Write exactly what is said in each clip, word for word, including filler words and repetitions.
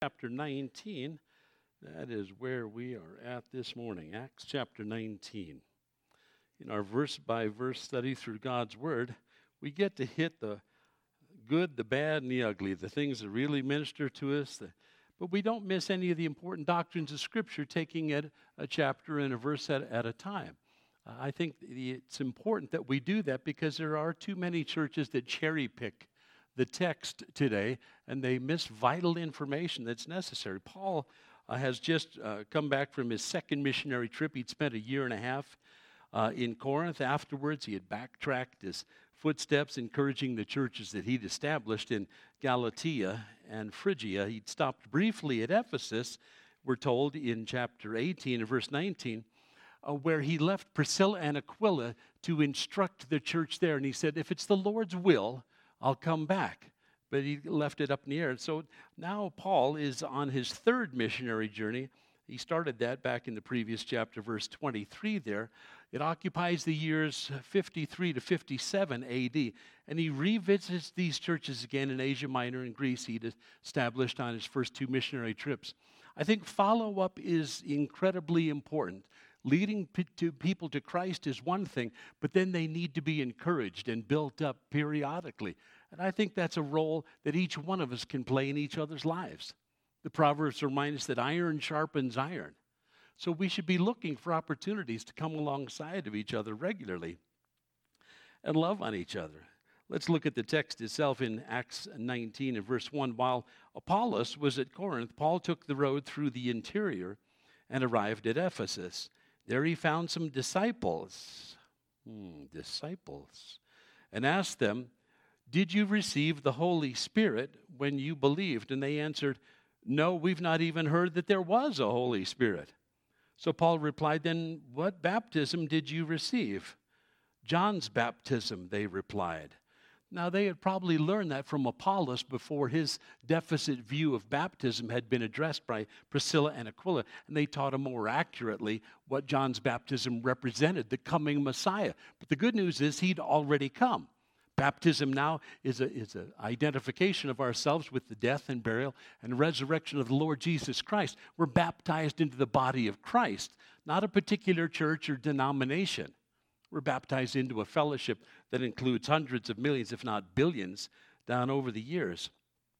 chapter nineteen. That is where we are at this morning, Acts chapter nineteen. In our verse-by-verse study through God's Word, we get to hit the good, the bad, and the ugly, the things that really minister to us, the, but we don't miss any of the important doctrines of Scripture, taking it a chapter and a verse at, at a time. Uh, I think it's important that we do that because there are too many churches that cherry-pick the text today, and they miss vital information that's necessary. Paul uh, has just uh, come back from his second missionary trip. He'd spent a year and a half uh, in Corinth. Afterwards, he had backtracked his footsteps, encouraging the churches that he'd established in Galatia and Phrygia. He'd stopped briefly at Ephesus, we're told in chapter eighteen and verse nineteen, uh, where he left Priscilla and Aquila to instruct the church there. And he said, if it's the Lord's will, I'll come back. But he left it up in the air. So now Paul is on his third missionary journey. He started that back in the previous chapter, verse twenty-three there. It occupies the years fifty-three to fifty-seven A D. And he revisits these churches again in Asia Minor and Greece he'd established on his first two missionary trips. I think follow-up is incredibly important. Leading p- to people to Christ is one thing, but then they need to be encouraged and built up periodically. And I think that's a role that each one of us can play in each other's lives. The Proverbs remind us that iron sharpens iron. So we should be looking for opportunities to come alongside of each other regularly and love on each other. Let's look at the text itself in Acts nineteen and verse one. While Apollos was at Corinth, Paul took the road through the interior and arrived at Ephesus. There he found some disciples, hmm, disciples, and asked them, did you receive the Holy Spirit when you believed? And they answered, no, we've not even heard that there was a Holy Spirit. So Paul replied, then what baptism did you receive? John's baptism, they replied. Now, they had probably learned that from Apollos before his deficit view of baptism had been addressed by Priscilla and Aquila, and they taught him more accurately what John's baptism represented, the coming Messiah. But the good news is he'd already come. Baptism now is a is an identification of ourselves with the death and burial and resurrection of the Lord Jesus Christ. We're baptized into the body of Christ, not a particular church or denomination. We're baptized into a fellowship that includes hundreds of millions, if not billions, down over the years.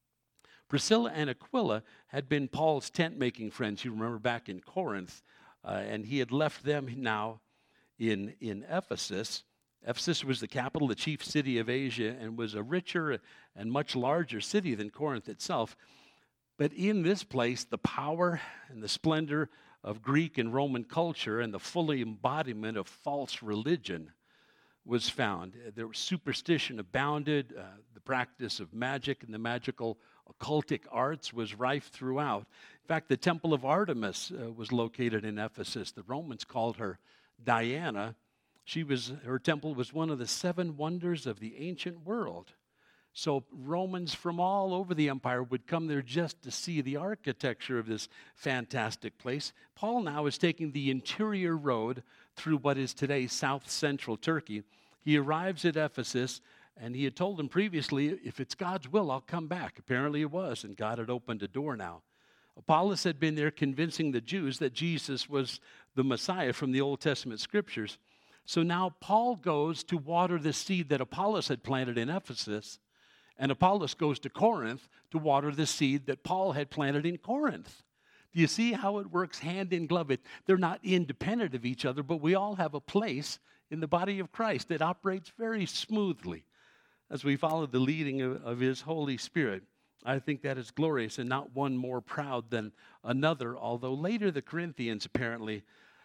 Priscilla and Aquila had been Paul's tent-making friends. You remember back in Corinth, uh, and he had left them now in, in Ephesus. Ephesus was the capital, the chief city of Asia, and was a richer and much larger city than Corinth itself. But in this place, the power and the splendor of Greek and Roman culture and the full embodiment of false religion was found. There was superstition abounded. Uh, the practice of magic and the magical occultic arts was rife throughout. In fact, the temple of Artemis uh, was located in Ephesus. The Romans called her Diana. She was, her temple was one of the seven wonders of the ancient world. So Romans from all over the empire would come there just to see the architecture of this fantastic place. Paul now is taking the interior road through what is today south-central Turkey. He arrives at Ephesus, and he had told them previously, if it's God's will, I'll come back. Apparently it was, and God had opened a door now. Apollos had been there convincing the Jews that Jesus was the Messiah from the Old Testament scriptures. So now Paul goes to water the seed that Apollos had planted in Ephesus, and Apollos goes to Corinth to water the seed that Paul had planted in Corinth. Do you see how it works hand in glove? It, they're not independent of each other, but we all have a place in the body of Christ that operates very smoothly as we follow the leading of, of his Holy Spirit. I think that is glorious and not one more proud than another, although later the Corinthians apparently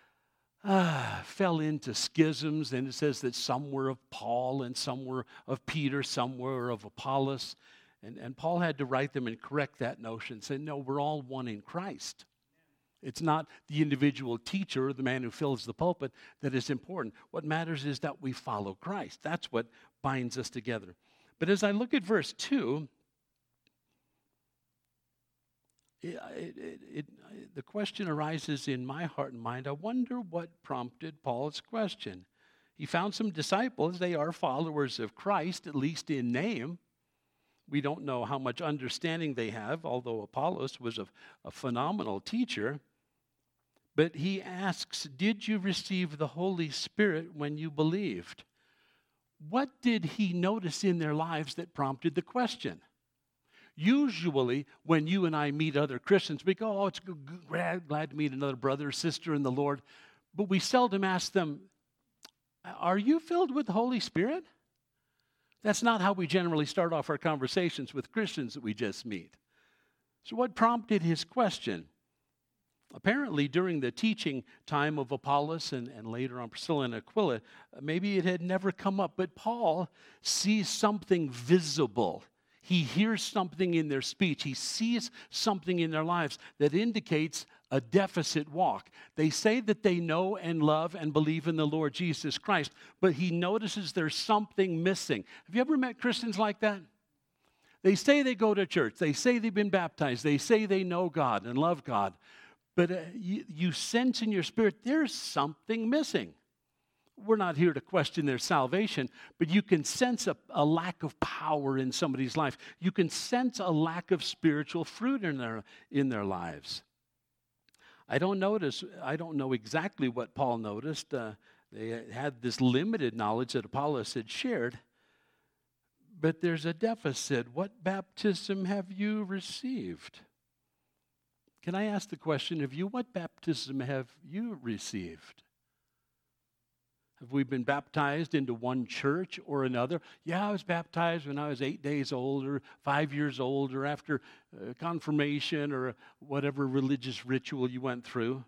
Ah, fell into schisms, and it says that some were of Paul and some were of Peter, some were of Apollos. And, and Paul had to write them and correct that notion, say, no, we're all one in Christ. It's not the individual teacher or the man who fills the pulpit that is important. What matters is that we follow Christ. That's what binds us together. But as I look at verse two, It, it, it, the question arises in my heart and mind. I wonder what prompted Paul's question. He found some disciples. They are followers of Christ, at least in name. We don't know how much understanding they have, although Apollos was a, a phenomenal teacher. But he asks, did you receive the Holy Spirit when you believed? What did he notice in their lives that prompted the question? Usually, when you and I meet other Christians, we go, oh, it's glad, glad to meet another brother or sister in the Lord. But we seldom ask them, are you filled with the Holy Spirit? That's not how we generally start off our conversations with Christians that we just meet. So what prompted his question? Apparently, during the teaching time of Apollos and, and later on Priscilla and Aquila, maybe it had never come up, but Paul sees something visible. He hears something in their speech. He sees something in their lives that indicates a deficit walk. They say that they know and love and believe in the Lord Jesus Christ, but he notices there's something missing. Have you ever met Christians like that? They say they go to church. They say they've been baptized. They say they know God and love God. But uh, you, you sense in your spirit there's something missing. We're not here to question their salvation, but you can sense a, a lack of power in somebody's life. You can sense a lack of spiritual fruit in their, in their lives. I don't notice, I don't know exactly what Paul noticed. Uh, they had this limited knowledge that Apollos had shared, but there's a deficit. What baptism have you received? Can I ask the question of you, what baptism have you received? Have we been baptized into one church or another? Yeah, I was baptized when I was eight days old or five years old or after uh, confirmation or whatever religious ritual you went through.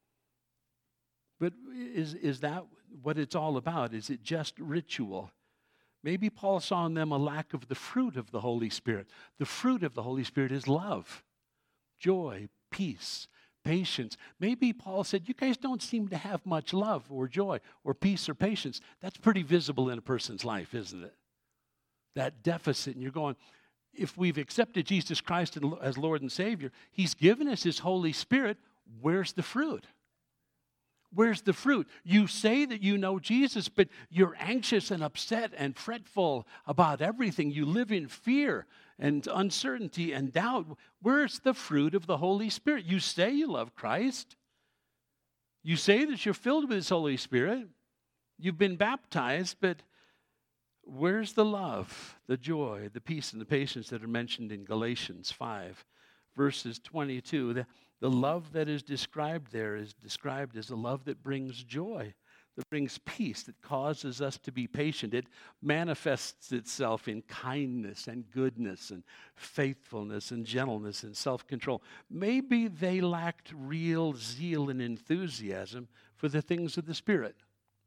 But is, is that what it's all about? Is it just ritual? Maybe Paul saw in them a lack of the fruit of the Holy Spirit. The fruit of the Holy Spirit is love, joy, peace, patience. Maybe Paul said, you guys don't seem to have much love or joy or peace or patience. That's pretty visible in a person's life, isn't it? That deficit. And you're going, if we've accepted Jesus Christ as Lord and Savior, he's given us his Holy Spirit. Where's the fruit? Where's the fruit? You say that you know Jesus, but you're anxious and upset and fretful about everything. You live in fear and uncertainty and doubt. Where's the fruit of the Holy Spirit? You say you love Christ. You say that you're filled with his Holy Spirit. You've been baptized, but where's the love, the joy, the peace, and the patience that are mentioned in Galatians five, verses twenty-two? The, the love that is described there is described as a love that brings joy, that brings peace, that causes us to be patient. It manifests itself in kindness and goodness and faithfulness and gentleness and self-control. Maybe they lacked real zeal and enthusiasm for the things of the Spirit.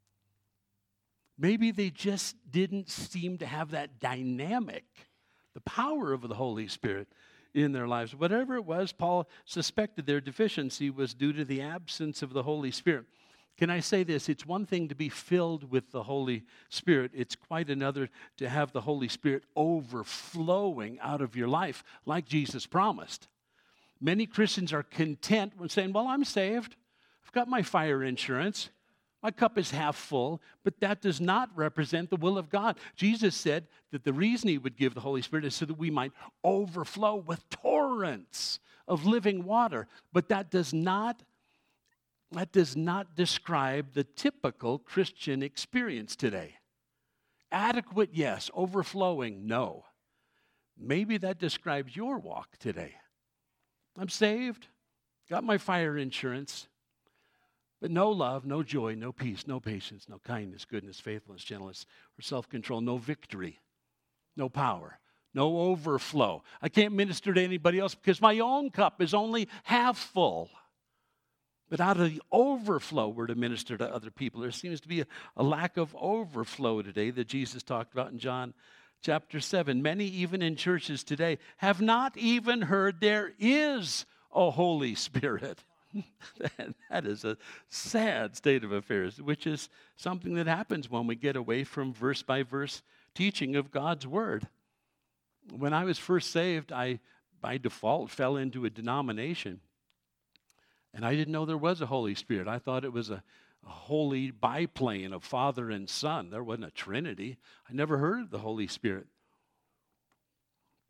Maybe they just didn't seem to have that dynamic, the power of the Holy Spirit in their lives. Whatever it was, Paul suspected their deficiency was due to the absence of the Holy Spirit. Can I say this? It's one thing to be filled with the Holy Spirit. It's quite another to have the Holy Spirit overflowing out of your life like Jesus promised. Many Christians are content when saying, well, I'm saved. I've got my fire insurance. My cup is half full, but that does not represent the will of God. Jesus said that the reason he would give the Holy Spirit is so that we might overflow with torrents of living water. But that does not, that does not describe the typical Christian experience today. Adequate, yes. Overflowing, no. Maybe that describes your walk today. I'm saved, got my fire insurance, but no love, no joy, no peace, no patience, no kindness, goodness, faithfulness, gentleness, or self-control, no victory, no power, no overflow. I can't minister to anybody else because my own cup is only half full. But out of the overflow, we're to minister to other people. There seems to be a, a lack of overflow today that Jesus talked about in John chapter seven. Many, even in churches today, have not even heard there is a Holy Spirit. That is a sad state of affairs, which is something that happens when we get away from verse-by-verse teaching of God's Word. When I was first saved, I, by default, fell into a denomination, and I didn't know there was a Holy Spirit. I thought it was a, a holy biplane of Father and Son. There wasn't a Trinity. I never heard of the Holy Spirit.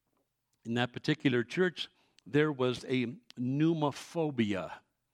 in that particular church, there was a pneumophobia,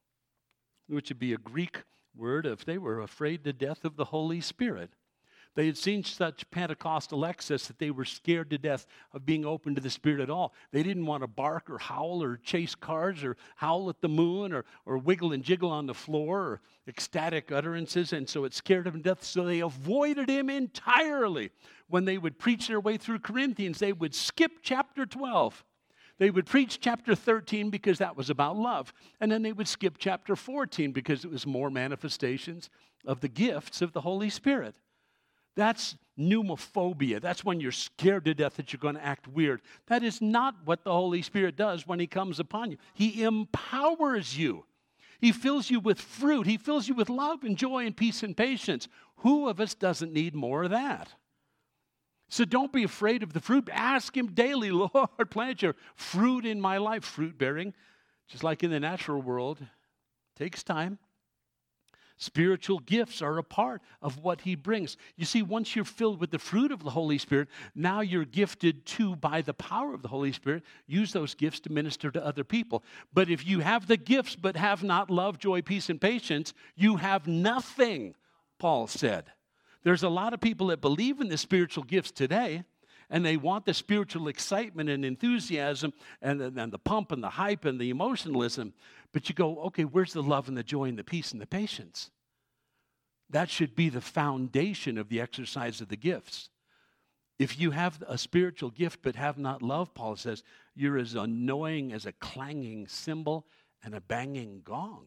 which would be a Greek word if they were afraid to death of the Holy Spirit. They had seen such Pentecostal excess that they were scared to death of being open to the Spirit at all. They didn't want to bark or howl or chase cars or howl at the moon or, or wiggle and jiggle on the floor or ecstatic utterances, and so it scared them to death, so they avoided him entirely. When they would preach their way through Corinthians, they would skip chapter twelve. They would preach chapter thirteen because that was about love, and then they would skip chapter fourteen because it was more manifestations of the gifts of the Holy Spirit. That's pneumophobia. That's when you're scared to death that you're going to act weird. That is not what the Holy Spirit does when he comes upon you. He empowers you. He fills you with fruit. He fills you with love and joy and peace and patience. Who of us doesn't need more of that? So don't be afraid of the fruit. Ask him daily, Lord, plant your fruit in my life. Fruit bearing, just like in the natural world, takes time. Spiritual gifts are a part of what he brings. You see, once you're filled with the fruit of the Holy Spirit, now you're gifted too by the power of the Holy Spirit. Use those gifts to minister to other people. But if you have the gifts but have not love, joy, peace, and patience, you have nothing, Paul said. There's a lot of people that believe in the spiritual gifts today, and they want the spiritual excitement and enthusiasm and the, and the pump and the hype and the emotionalism. But you go, okay, where's the love and the joy and the peace and the patience? That should be the foundation of the exercise of the gifts. If you have a spiritual gift but have not love, Paul says, you're as annoying as a clanging cymbal and a banging gong.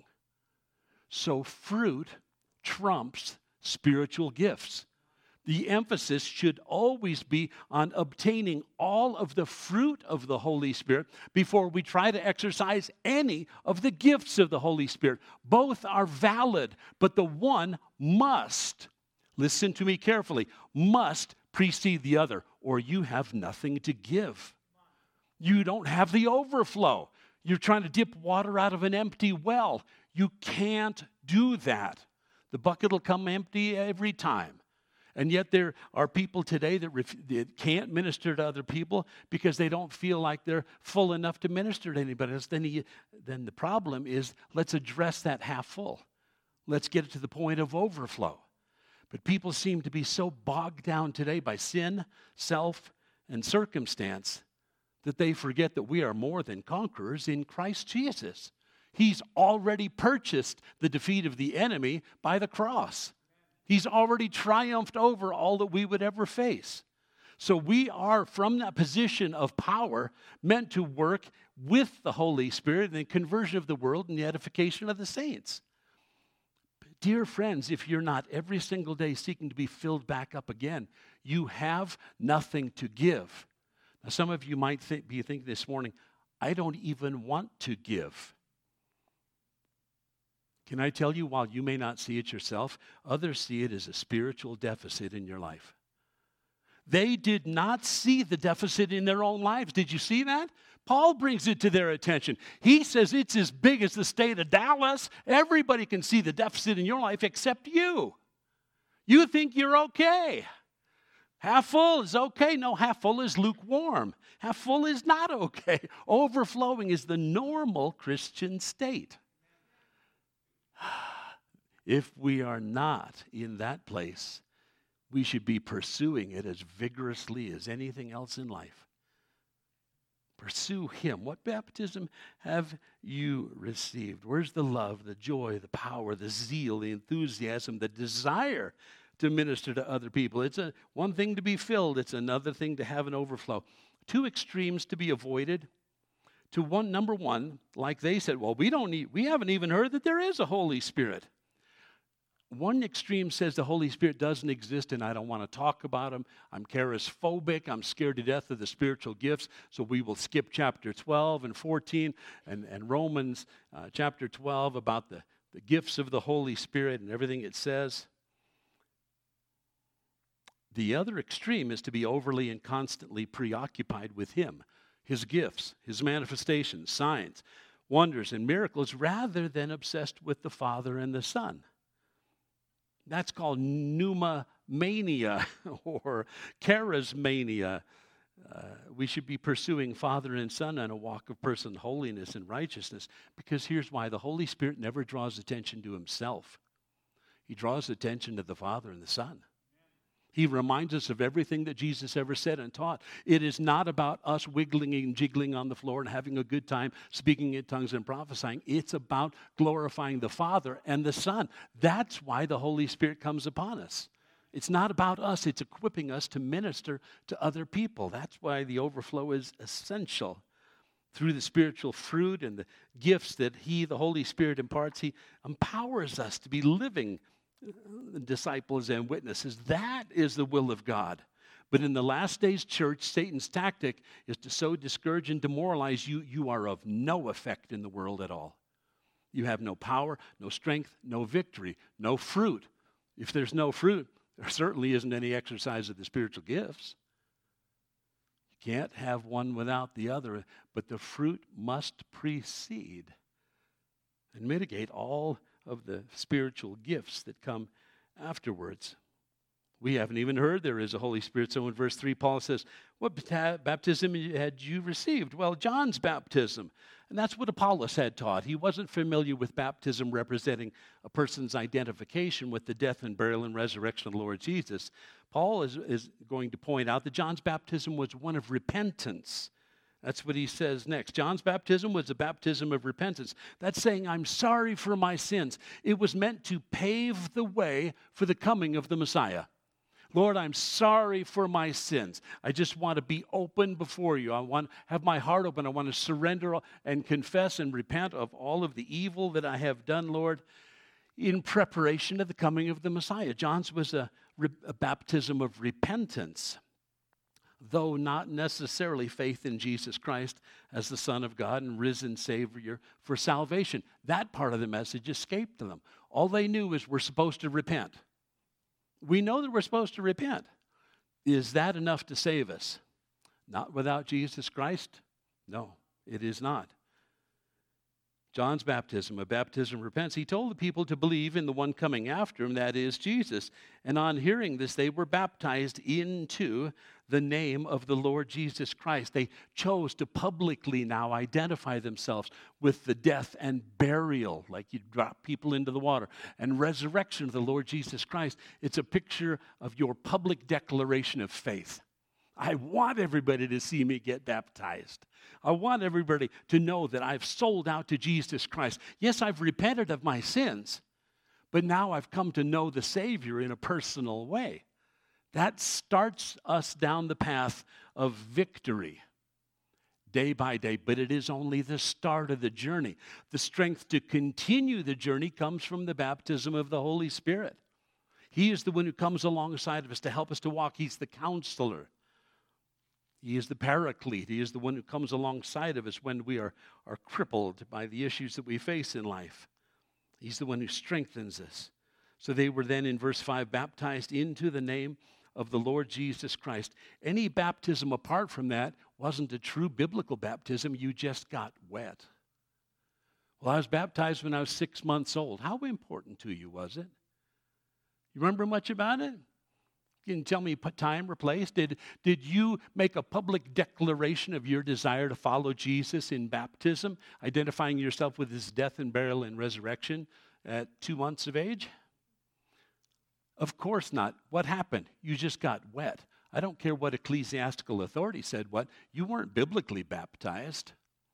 So fruit trumps spiritual gifts. The emphasis should always be on obtaining all of the fruit of the Holy Spirit before we try to exercise any of the gifts of the Holy Spirit. Both are valid, but the one must, listen to me carefully, must precede the other, or you have nothing to give. You don't have the overflow. You're trying to dip water out of an empty well. You can't do that. The bucket will come empty every time. And yet there are people today that, ref- that can't minister to other people because they don't feel like they're full enough to minister to anybody else. Then, he, then the problem is, let's address that half full. Let's get it to the point of overflow. But people seem to be so bogged down today by sin, self, and circumstance that they forget that we are more than conquerors in Christ Jesus. He's already purchased the defeat of the enemy by the cross. He's already triumphed over all that we would ever face. So we are, from that position of power, meant to work with the Holy Spirit in the conversion of the world and the edification of the saints. Dear friends, if you're not every single day seeking to be filled back up again, you have nothing to give. Now, some of you might think, be thinking this morning, I don't even want to give. Can I tell you, while you may not see it yourself, others see it as a spiritual deficit in your life. They did not see the deficit in their own lives. Did you see that? Paul brings it to their attention. He says it's as big as the state of Dallas. Everybody can see the deficit in your life except you. You think you're okay. Half full is okay. No, half full is lukewarm. Half full is not okay. Overflowing is the normal Christian state. If we are not in that place, we should be pursuing it as vigorously as anything else in life. Pursue him. What baptism have you received? Where's the love, the joy, the power, the zeal, the enthusiasm, the desire to minister to other people? It's a one thing to be filled. It's another thing to have an overflow. Two extremes to be avoided. To one, number one, like they said, well, we don't need, we haven't even heard that there is a Holy Spirit. One extreme says the Holy Spirit doesn't exist and I don't want to talk about him. I'm charismophobic. I'm scared to death of the spiritual gifts. So we will skip chapter twelve and fourteen and, and Romans uh, chapter twelve about the, the gifts of the Holy Spirit and everything it says. The other extreme is to be overly and constantly preoccupied with him, his gifts, his manifestations, signs, wonders, and miracles, rather than obsessed with the Father and the Son. That's called pneumomania or charismania. Uh, we should be pursuing Father and Son on a walk of personal holiness and righteousness, because here's why: the Holy Spirit never draws attention to himself. He draws attention to the Father and the Son. He reminds us of everything that Jesus ever said and taught. It is not about us wiggling and jiggling on the floor and having a good time, speaking in tongues and prophesying. It's about glorifying the Father and the Son. That's why the Holy Spirit comes upon us. It's not about us. It's equipping us to minister to other people. That's why the overflow is essential. Through the spiritual fruit and the gifts that He, the Holy Spirit, imparts, He empowers us to be living disciples and witnesses. That is the will of God. But in the last days church, Satan's tactic is to so discourage and demoralize you. You are of no effect in the world at all. You have no power, no strength, no victory, no fruit. If there's no fruit, there certainly isn't any exercise of the spiritual gifts. You can't have one without the other, but the fruit must precede and mitigate all of the spiritual gifts that come afterwards. We haven't even heard there is a Holy Spirit. So in verse three, Paul says, what baptism had you received? Well, John's baptism. And that's what Apollos had taught. He wasn't familiar with baptism representing a person's identification with the death and burial and resurrection of the Lord Jesus. Paul is, is going to point out that John's baptism was one of repentance. That's what he says next. John's baptism was a baptism of repentance. That's saying, I'm sorry for my sins. It was meant to pave the way for the coming of the Messiah. Lord, I'm sorry for my sins. I just want to be open before you. I want to have my heart open. I want to surrender and confess and repent of all of the evil that I have done, Lord, in preparation of the coming of the Messiah. John's was a, a baptism of repentance, though not necessarily faith in Jesus Christ as the Son of God and risen Savior for salvation. That part of the message escaped them. All they knew is we're supposed to repent. We know that we're supposed to repent. Is that enough to save us? Not without Jesus Christ? No, it is not. John's baptism, a baptism of repentance, he told the people to believe in the one coming after him, that is Jesus. And on hearing this, they were baptized into the name of the Lord Jesus Christ. They chose to publicly now identify themselves with the death and burial, like you drop people into the water, and resurrection of the Lord Jesus Christ. It's a picture of your public declaration of faith. I want everybody to see me get baptized. I want everybody to know that I've sold out to Jesus Christ. Yes, I've repented of my sins, but now I've come to know the Savior in a personal way. That starts us down the path of victory day by day, but it is only the start of the journey. The strength to continue the journey comes from the baptism of the Holy Spirit. He is the one who comes alongside of us to help us to walk. He's the counselor. He is the paraclete. He is the one who comes alongside of us when we are, are crippled by the issues that we face in life. He's the one who strengthens us. So they were then, in verse five, baptized into the name of the Lord Jesus Christ. Any baptism apart from that wasn't a true biblical baptism. You just got wet. Well, I was baptized when I was six months old. How important to you was it? You remember much about it? Can you tell me time or place? Did, did you make a public declaration of your desire to follow Jesus in baptism, identifying yourself with his death and burial and resurrection at two months of age? Of course not. What happened? You just got wet. I don't care what ecclesiastical authority said what. You weren't biblically baptized.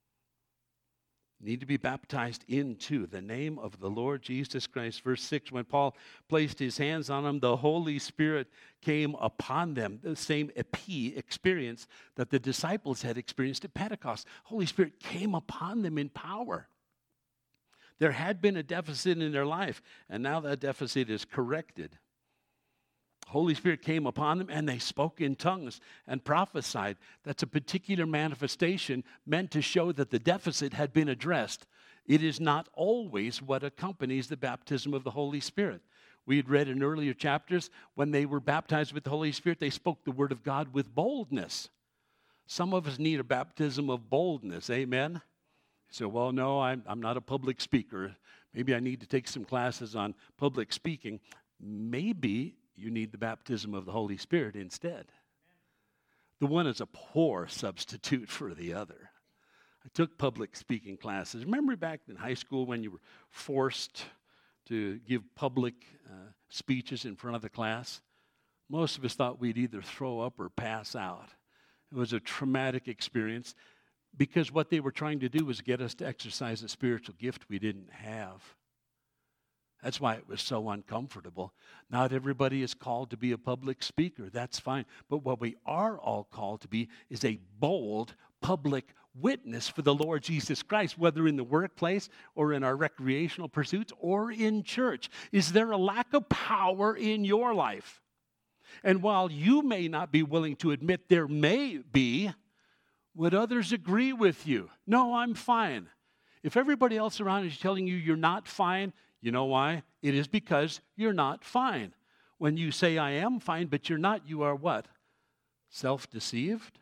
Need to be baptized into the name of the Lord Jesus Christ. Verse six, when Paul placed his hands on them, the Holy Spirit came upon them. The same epi experience that the disciples had experienced at Pentecost. Holy Spirit came upon them in power. There had been a deficit in their life, and now that deficit is corrected. Holy Spirit came upon them, and they spoke in tongues and prophesied. That's a particular manifestation meant to show that the deficit had been addressed. It is not always what accompanies the baptism of the Holy Spirit. We had read in earlier chapters, when they were baptized with the Holy Spirit, they spoke the word of God with boldness. Some of us need a baptism of boldness, amen? So, well, no, I'm, I'm not a public speaker. Maybe I need to take some classes on public speaking. Maybe you need the baptism of the Holy Spirit instead. The one is a poor substitute for the other. I took public speaking classes. Remember back in high school when you were forced to give public uh, speeches in front of the class? Most of us thought we'd either throw up or pass out. It was a traumatic experience because what they were trying to do was get us to exercise a spiritual gift we didn't have. That's why it was so uncomfortable. Not everybody is called to be a public speaker. That's fine. But what we are all called to be is a bold public witness for the Lord Jesus Christ, whether in the workplace or in our recreational pursuits or in church. Is there a lack of power in your life? And while you may not be willing to admit there may be, would others agree with you? No, I'm fine. If everybody else around is telling you you're not fine, you know why? It is because you're not fine. When you say, I am fine, but you're not, you are what? Self-deceived?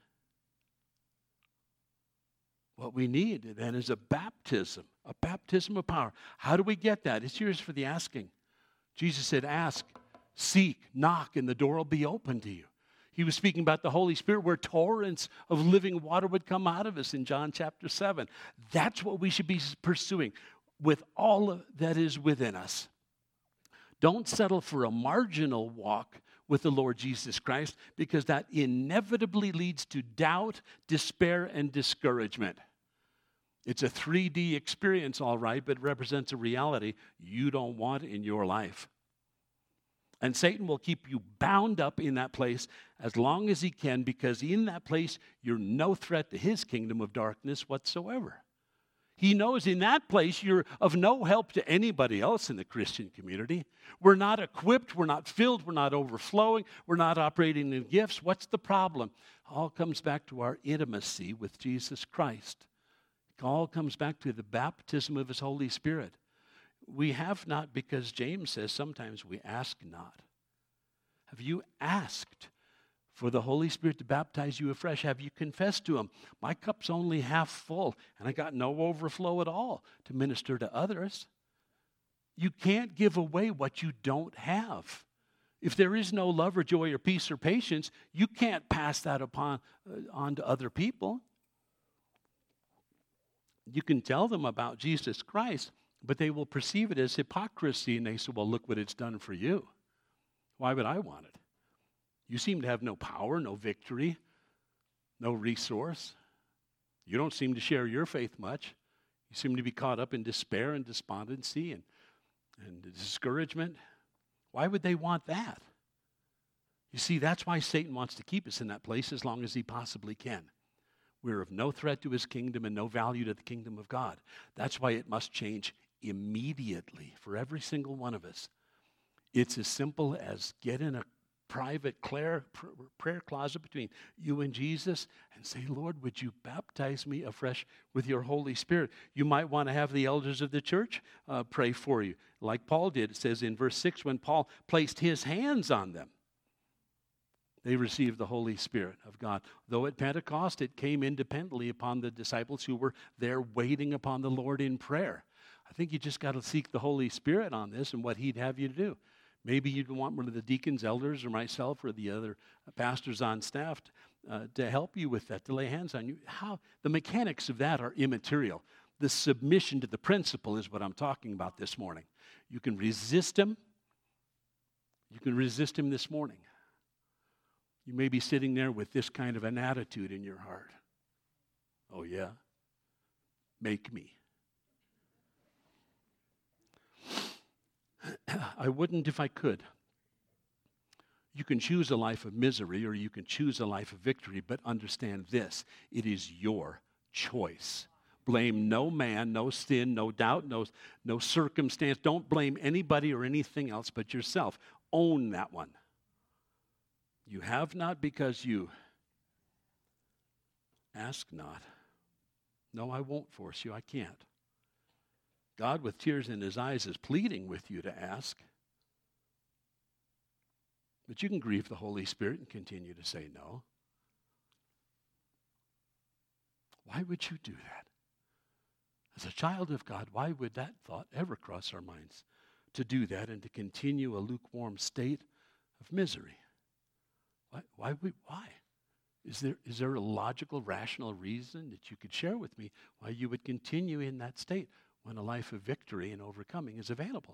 What we need then is a baptism, a baptism of power. How do we get that? It's yours for the asking. Jesus said, ask, seek, knock, and the door will be open to you. He was speaking about the Holy Spirit where torrents of living water would come out of us in John chapter seven. That's what we should be pursuing with all that is within us. Don't settle for a marginal walk with the Lord Jesus Christ, because that inevitably leads to doubt, despair, and discouragement. It's a three D experience, all right, but it represents a reality you don't want in your life. And Satan will keep you bound up in that place as long as he can, because in that place, you're no threat to his kingdom of darkness whatsoever. He knows in that place you're of no help to anybody else in the Christian community. We're not equipped, we're not filled, we're not overflowing, we're not operating in gifts. What's the problem? It all comes back to our intimacy with Jesus Christ. It all comes back to the baptism of his Holy Spirit. We have not because James says sometimes we ask not. Have you asked for the Holy Spirit to baptize you afresh? Have you confessed to him, my cup's only half full, and I got no overflow at all to minister to others? You can't give away what you don't have. If there is no love or joy or peace or patience, you can't pass that upon uh, on to other people. You can tell them about Jesus Christ, but they will perceive it as hypocrisy, and they say, well, look what it's done for you. Why would I want it? You seem to have no power, no victory, no resource. You don't seem to share your faith much. You seem to be caught up in despair and despondency and, and discouragement. Why would they want that? You see, that's why Satan wants to keep us in that place as long as he possibly can. We're of no threat to his kingdom and no value to the kingdom of God. That's why it must change immediately for every single one of us. It's as simple as get in a private prayer, prayer closet between you and Jesus and say, Lord, would you baptize me afresh with your Holy Spirit? You might want to have the elders of the church uh, pray for you. Like Paul did, it says in verse six, when Paul placed his hands on them, they received the Holy Spirit of God. Though at Pentecost, it came independently upon the disciples who were there waiting upon the Lord in prayer. I think you just got to seek the Holy Spirit on this and what he'd have you to do. Maybe you'd want one of the deacons, elders, or myself, or the other pastors on staff uh, to help you with that, to lay hands on you. How the mechanics of that are immaterial. The submission to the principle is what I'm talking about this morning. You can resist him. You can resist him this morning. You may be sitting there with this kind of an attitude in your heart. Oh, yeah? Make me. I wouldn't if I could. You can choose a life of misery or you can choose a life of victory, but understand this, it is your choice. Blame no man, no sin, no doubt, no, no circumstance. Don't blame anybody or anything else but yourself. Own that one. You have not because you ask not. No, I won't force you. I can't. God, with tears in his eyes, is pleading with you to ask. But you can grieve the Holy Spirit and continue to say no. Why would you do that? As a child of God, why would that thought ever cross our minds? To do that and to continue a lukewarm state of misery. Why? Why? Why? Is there, is there a logical, rational reason that you could share with me why you would continue in that state when a life of victory and overcoming is available?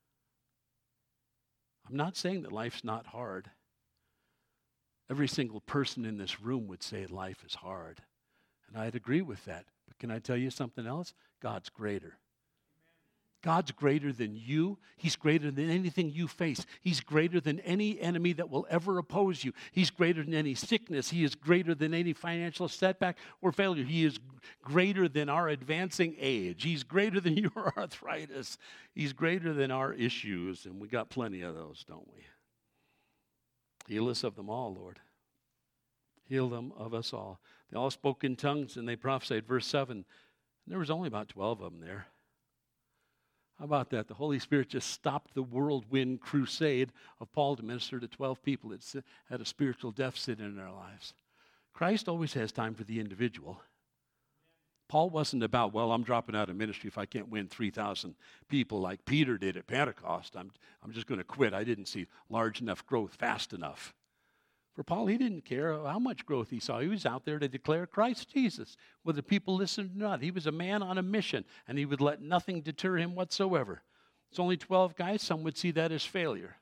I'm not saying that life's not hard. Every single person in this room would say life is hard. And I'd agree with that. But can I tell you something else? God's greater. God's greater than you. He's greater than anything you face. He's greater than any enemy that will ever oppose you. He's greater than any sickness. He is greater than any financial setback or failure. He is greater than our advancing age. He's greater than your arthritis. He's greater than our issues, and we got plenty of those, don't we? Heal us of them all, Lord. Heal them of us all. They all spoke in tongues, and they prophesied. Verse seven, and there was only about twelve of them there. How about that? The Holy Spirit just stopped the whirlwind crusade of Paul to minister to twelve people that had a spiritual deficit in their lives. Christ always has time for the individual. Paul wasn't about, well, I'm dropping out of ministry if I can't win three thousand people like Peter did at Pentecost. I'm, I'm just going to quit. I didn't see large enough growth fast enough. For Paul, he didn't care how much growth he saw. He was out there to declare Christ Jesus, whether people listened or not. He was a man on a mission, and he would let nothing deter him whatsoever. It's only twelve guys. Some would see that as failure.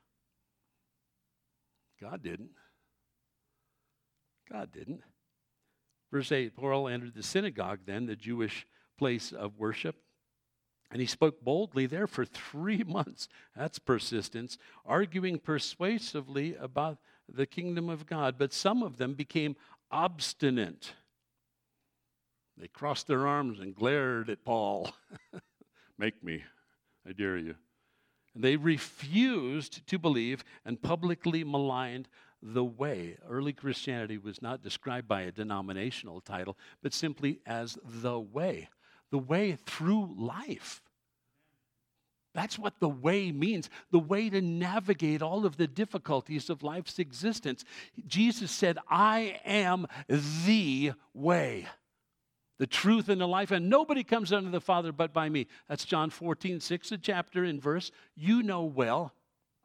God didn't. God didn't. Verse eight, Paul entered the synagogue then, the Jewish place of worship, and he spoke boldly there for three months. That's persistence, arguing persuasively about the kingdom of God. But some of them became obstinate. They crossed their arms and glared at Paul. Make me, I dare you. And they refused to believe and publicly maligned the way. Early Christianity was not described by a denominational title, but simply as the way. The way through life. That's what the way means, the way to navigate all of the difficulties of life's existence. Jesus said, I am the way, the truth, and the life, and nobody comes unto the Father but by me. That's John fourteen, six, a chapter and verse you know well.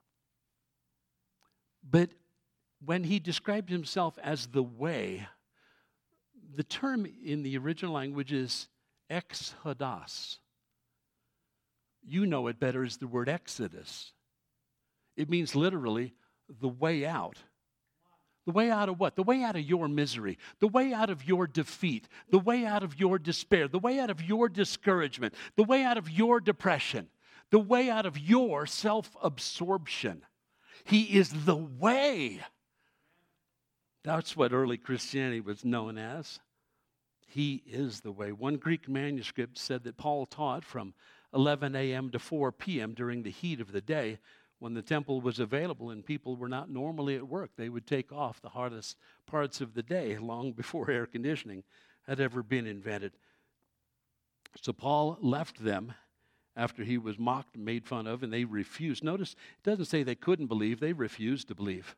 But when he described himself as the way, the term in the original language is exodos. You know it better as the word exodus. It means literally the way out. The way out of what? The way out of your misery. The way out of your defeat. The way out of your despair. The way out of your discouragement. The way out of your depression. The way out of your self-absorption. He is the way. That's what early Christianity was known as. He is the way. One Greek manuscript said that Paul taught from eleven a.m. to four p.m. during the heat of the day when the temple was available and people were not normally at work. They would take off the hardest parts of the day long before air conditioning had ever been invented. So Paul left them after he was mocked and made fun of, and they refused. Notice, it doesn't say they couldn't believe. They refused to believe.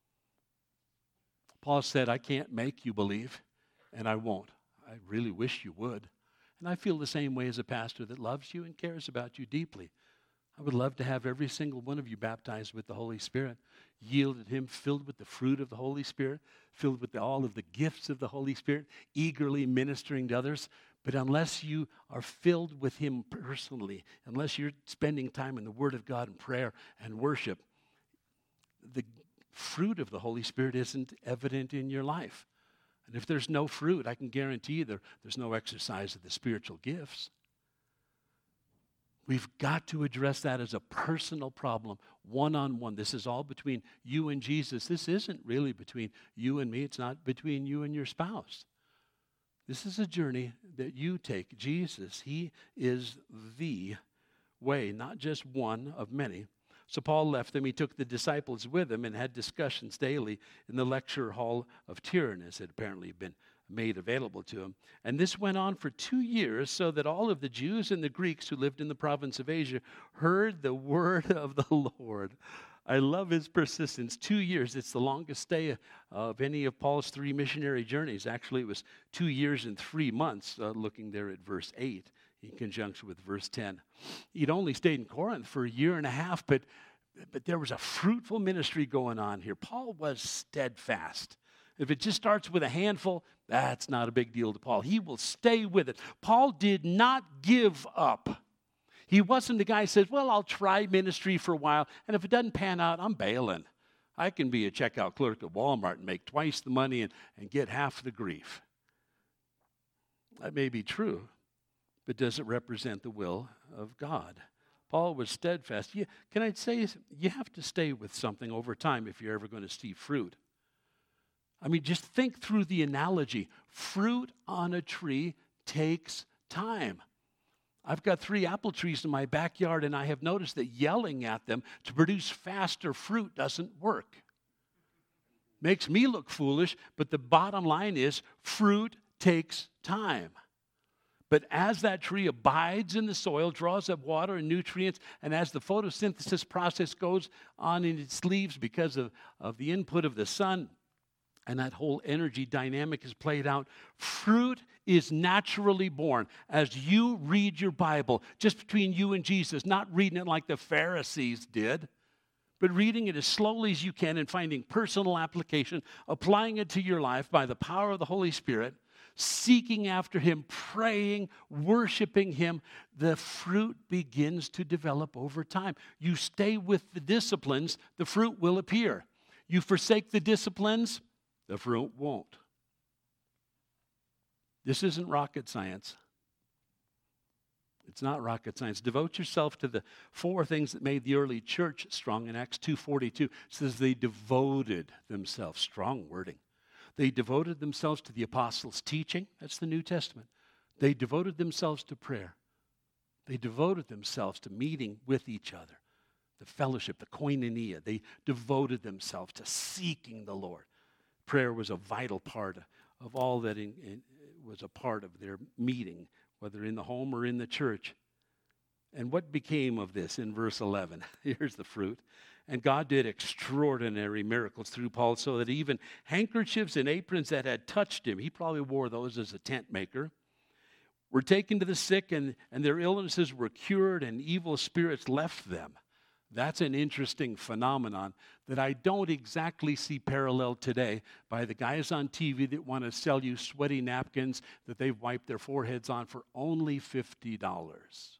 Paul said, I can't make you believe, and I won't. I really wish you would. And I feel the same way as a pastor that loves you and cares about you deeply. I would love to have every single one of you baptized with the Holy Spirit, yielded Him, filled with the fruit of the Holy Spirit, filled with the, all of the gifts of the Holy Spirit, eagerly ministering to others. But unless you are filled with Him personally, unless you're spending time in the Word of God and prayer and worship, the fruit of the Holy Spirit isn't evident in your life. And if there's no fruit, I can guarantee you there, there's no exercise of the spiritual gifts. We've got to address that as a personal problem, one-on-one. This is all between you and Jesus. This isn't really between you and me. It's not between you and your spouse. This is a journey that you take. Jesus, He is the way, not just one of many. So Paul left them. He took the disciples with him and had discussions daily in the lecture hall of Tyrannus. It had apparently been made available to him. And this went on for two years so that all of the Jews and the Greeks who lived in the province of Asia heard the word of the Lord. I love his persistence. Two years. It's the longest stay of any of Paul's three missionary journeys. Actually, it was two years and three months, uh, looking there at verse eight. In conjunction with verse ten. He'd only stayed in Corinth for a year and a half, but, but there was a fruitful ministry going on here. Paul was steadfast. If it just starts with a handful, that's not a big deal to Paul. He will stay with it. Paul did not give up. He wasn't the guy who says, well, I'll try ministry for a while, and if it doesn't pan out, I'm bailing. I can be a checkout clerk at Walmart and make twice the money and, and get half the grief. That may be true, but does it represent the will of God? Paul was steadfast. You, can I say, you have to stay with something over time if you're ever going to see fruit. I mean, just think through the analogy. Fruit on a tree takes time. I've got three apple trees in my backyard, and I have noticed that yelling at them to produce faster fruit doesn't work. Makes me look foolish, but the bottom line is fruit takes time. But as that tree abides in the soil, draws up water and nutrients, and as the photosynthesis process goes on in its leaves because of, of the input of the sun, and that whole energy dynamic is played out, fruit is naturally born. As you read your Bible, just between you and Jesus, not reading it like the Pharisees did, but reading it as slowly as you can and finding personal application, applying it to your life by the power of the Holy Spirit, seeking after Him, praying, worshiping Him, the fruit begins to develop over time. You stay with the disciplines, the fruit will appear. You forsake the disciplines, the fruit won't. This isn't rocket science. It's not rocket science. Devote yourself to the four things that made the early church strong. In Acts two forty-two, it says they devoted themselves. Strong wording. They devoted themselves to the apostles' teaching. That's the New Testament. They devoted themselves to prayer. They devoted themselves to meeting with each other. The fellowship, the koinonia. They devoted themselves to seeking the Lord. Prayer was a vital part of all that in, in, was a part of their meeting, whether in the home or in the church. And what became of this in verse eleven? Here's the fruit. And God did extraordinary miracles through Paul, so that even handkerchiefs and aprons that had touched him, he probably wore those as a tent maker, were taken to the sick, and, and their illnesses were cured, and evil spirits left them. That's an interesting phenomenon that I don't exactly see paralleled today by the guys on T V that want to sell you sweaty napkins that they've wiped their foreheads on for only fifty dollars.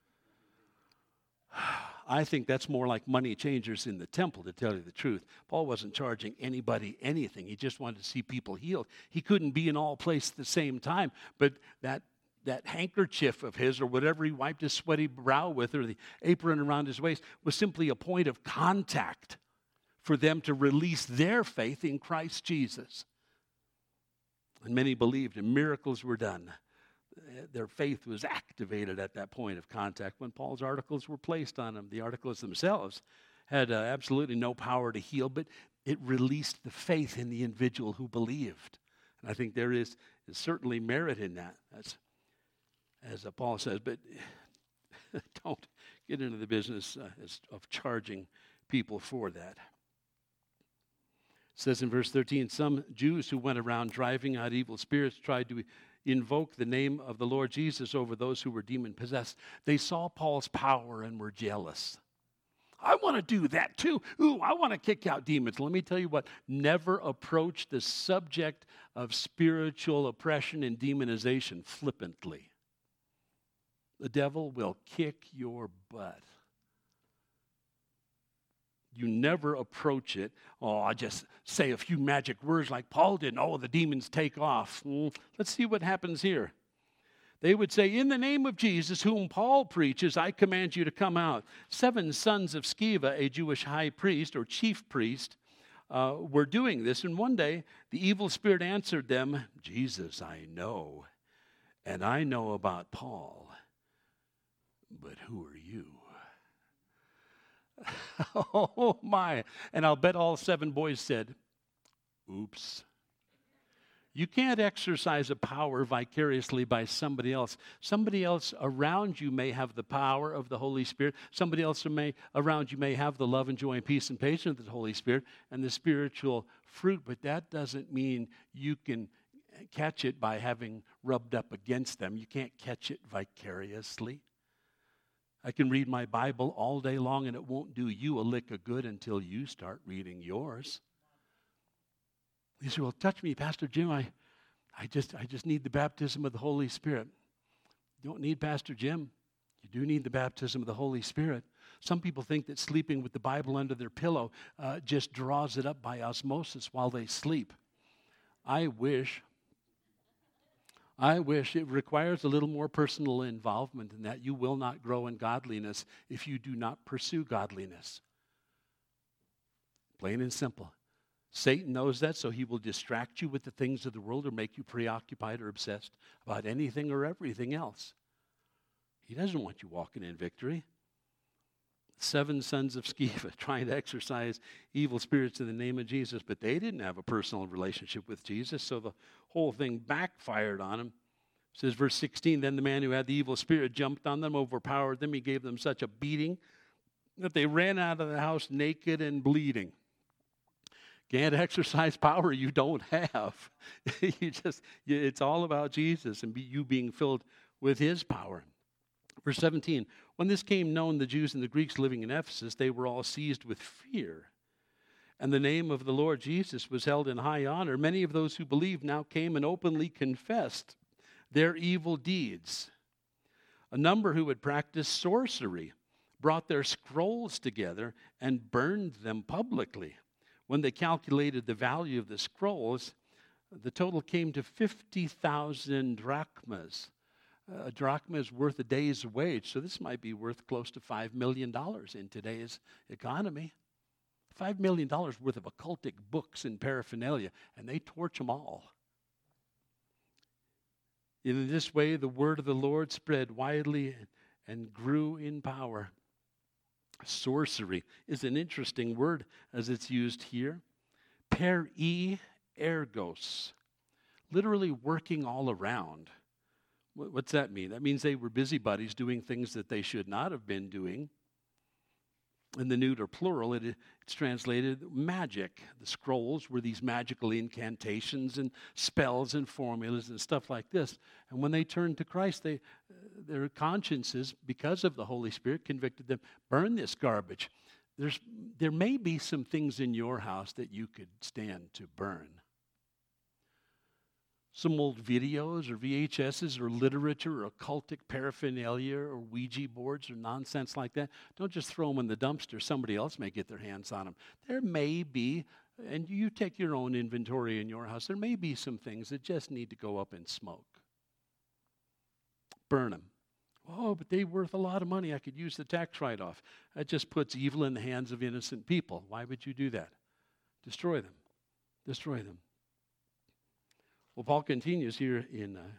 I think that's more like money changers in the temple, to tell you the truth. Paul wasn't charging anybody anything. He just wanted to see people healed. He couldn't be in all places at the same time, but that that handkerchief of his, or whatever he wiped his sweaty brow with, or the apron around his waist, was simply a point of contact for them to release their faith in Christ Jesus. And many believed, and miracles were done. Their faith was activated at that point of contact when Paul's articles were placed on them. The articles themselves had uh, absolutely no power to heal, but it released the faith in the individual who believed. And I think there is, is certainly merit in that. That's as uh, Paul says, but don't get into the business uh, of charging people for that. It says in verse thirteen, some Jews who went around driving out evil spirits tried to invoke the name of the Lord Jesus over those who were demon-possessed. They saw Paul's power and were jealous. I want to do that too. Ooh, I want to kick out demons. Let me tell you what, never approach the subject of spiritual oppression and demonization flippantly. The devil will kick your butt. You never approach it, oh, I just say a few magic words like Paul did, and oh, the demons take off. Mm, let's see what happens here. They would say, in the name of Jesus, whom Paul preaches, I command you to come out. Seven sons of Sceva, a Jewish high priest or chief priest, uh, were doing this. And one day, the evil spirit answered them, Jesus I know, and I know about Paul. But who are you? Oh, my. And I'll bet all seven boys said, oops. You can't exercise a power vicariously by somebody else. Somebody else around you may have the power of the Holy Spirit. Somebody else may, around you may have the love and joy and peace and patience of the Holy Spirit and the spiritual fruit, but that doesn't mean you can catch it by having rubbed up against them. You can't catch it vicariously. I can read my Bible all day long, and it won't do you a lick of good until you start reading yours. You say, well, touch me, Pastor Jim. I, I, just, I just need the baptism of the Holy Spirit. You don't need Pastor Jim. You do need the baptism of the Holy Spirit. Some people think that sleeping with the Bible under their pillow uh, just draws it up by osmosis while they sleep. I wish. I wish. It requires a little more personal involvement in that. You will not grow in godliness if you do not pursue godliness. Plain and simple. Satan knows that, so he will distract you with the things of the world or make you preoccupied or obsessed about anything or everything else. He doesn't want you walking in victory. Seven sons of Sceva trying to exorcise evil spirits in the name of Jesus, but they didn't have a personal relationship with Jesus, so the whole thing backfired on them. It says, verse sixteen, then the man who had the evil spirit jumped on them, overpowered them. He gave them such a beating that they ran out of the house naked and bleeding. Can't exercise power you don't have. you just, it's all about Jesus and be, you being filled with his power. Verse seventeen, when this came known, the Jews and the Greeks living in Ephesus, they were all seized with fear. And the name of the Lord Jesus was held in high honor. Many of those who believed now came and openly confessed their evil deeds. A number who had practiced sorcery brought their scrolls together and burned them publicly. When they calculated the value of the scrolls, the total came to fifty thousand drachmas. A drachma is worth a day's wage, so this might be worth close to five million dollars in today's economy. five million dollars worth of occultic books and paraphernalia, and they torch them all. In this way, the word of the Lord spread widely and grew in power. Sorcery is an interesting word as it's used here. Per e ergos, literally working all around. What's that mean? That means they were busybodies doing things that they should not have been doing. In the neuter plural, it, it's translated magic. The scrolls were these magical incantations and spells and formulas and stuff like this. And when they turned to Christ, they, their consciences, because of the Holy Spirit, convicted them, burn this garbage. There's, there may be some things in your house that you could stand to burn. Some old videos or V H S's or literature or occultic paraphernalia or Ouija boards or nonsense like that. Don't just throw them in the dumpster. Somebody else may get their hands on them. There may be, and you take your own inventory in your house, there may be some things that just need to go up in smoke. Burn them. Oh, but they're worth a lot of money. I could use the tax write-off. That just puts evil in the hands of innocent people. Why would you do that? Destroy them. Destroy them. Well, Paul continues here in uh,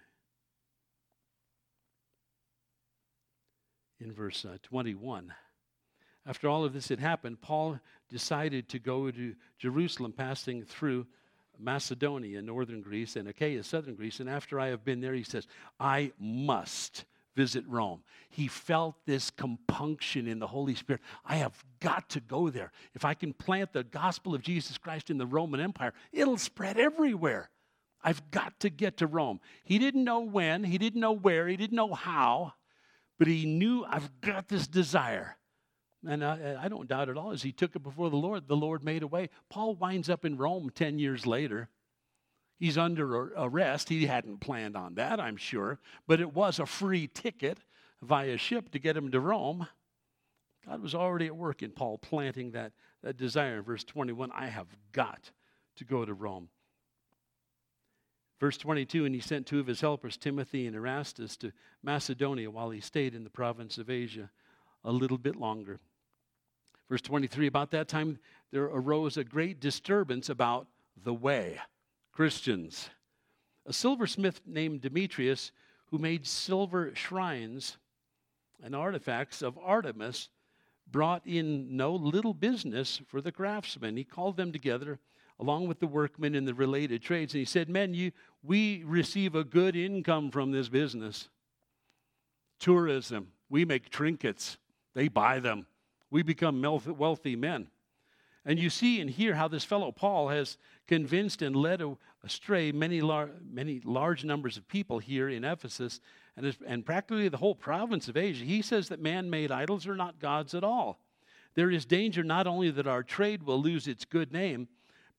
in verse uh, twenty-one. After all of this had happened, Paul decided to go to Jerusalem, passing through Macedonia, northern Greece, and Achaia, southern Greece. And after I have been there, he says, I must visit Rome. He felt this compunction in the Holy Spirit. I have got to go there. If I can plant the gospel of Jesus Christ in the Roman Empire, it'll spread everywhere. I've got to get to Rome. He didn't know when, he didn't know where, he didn't know how, but he knew I've got this desire. And I, I don't doubt at all, as he took it before the Lord, the Lord made a way. Paul winds up in Rome ten years later. He's under arrest. He hadn't planned on that, I'm sure, but it was a free ticket via ship to get him to Rome. God was already at work in Paul, planting that, that desire. In verse twenty-one, I have got to go to Rome. Verse twenty-two, and he sent two of his helpers, Timothy and Erastus, to Macedonia while he stayed in the province of Asia a little bit longer. Verse twenty-three, about that time there arose a great disturbance about the way. Christians. A silversmith named Demetrius, who made silver shrines and artifacts of Artemis, brought in no little business for the craftsmen. He called them together along with the workmen in the related trades. And he said, men, you, we receive a good income from this business. Tourism. We make trinkets. They buy them. We become wealthy men. And you see and hear how this fellow Paul has convinced and led astray many, lar- many large numbers of people here in Ephesus and, is, and practically the whole province of Asia. He says that man-made idols are not gods at all. There is danger not only that our trade will lose its good name,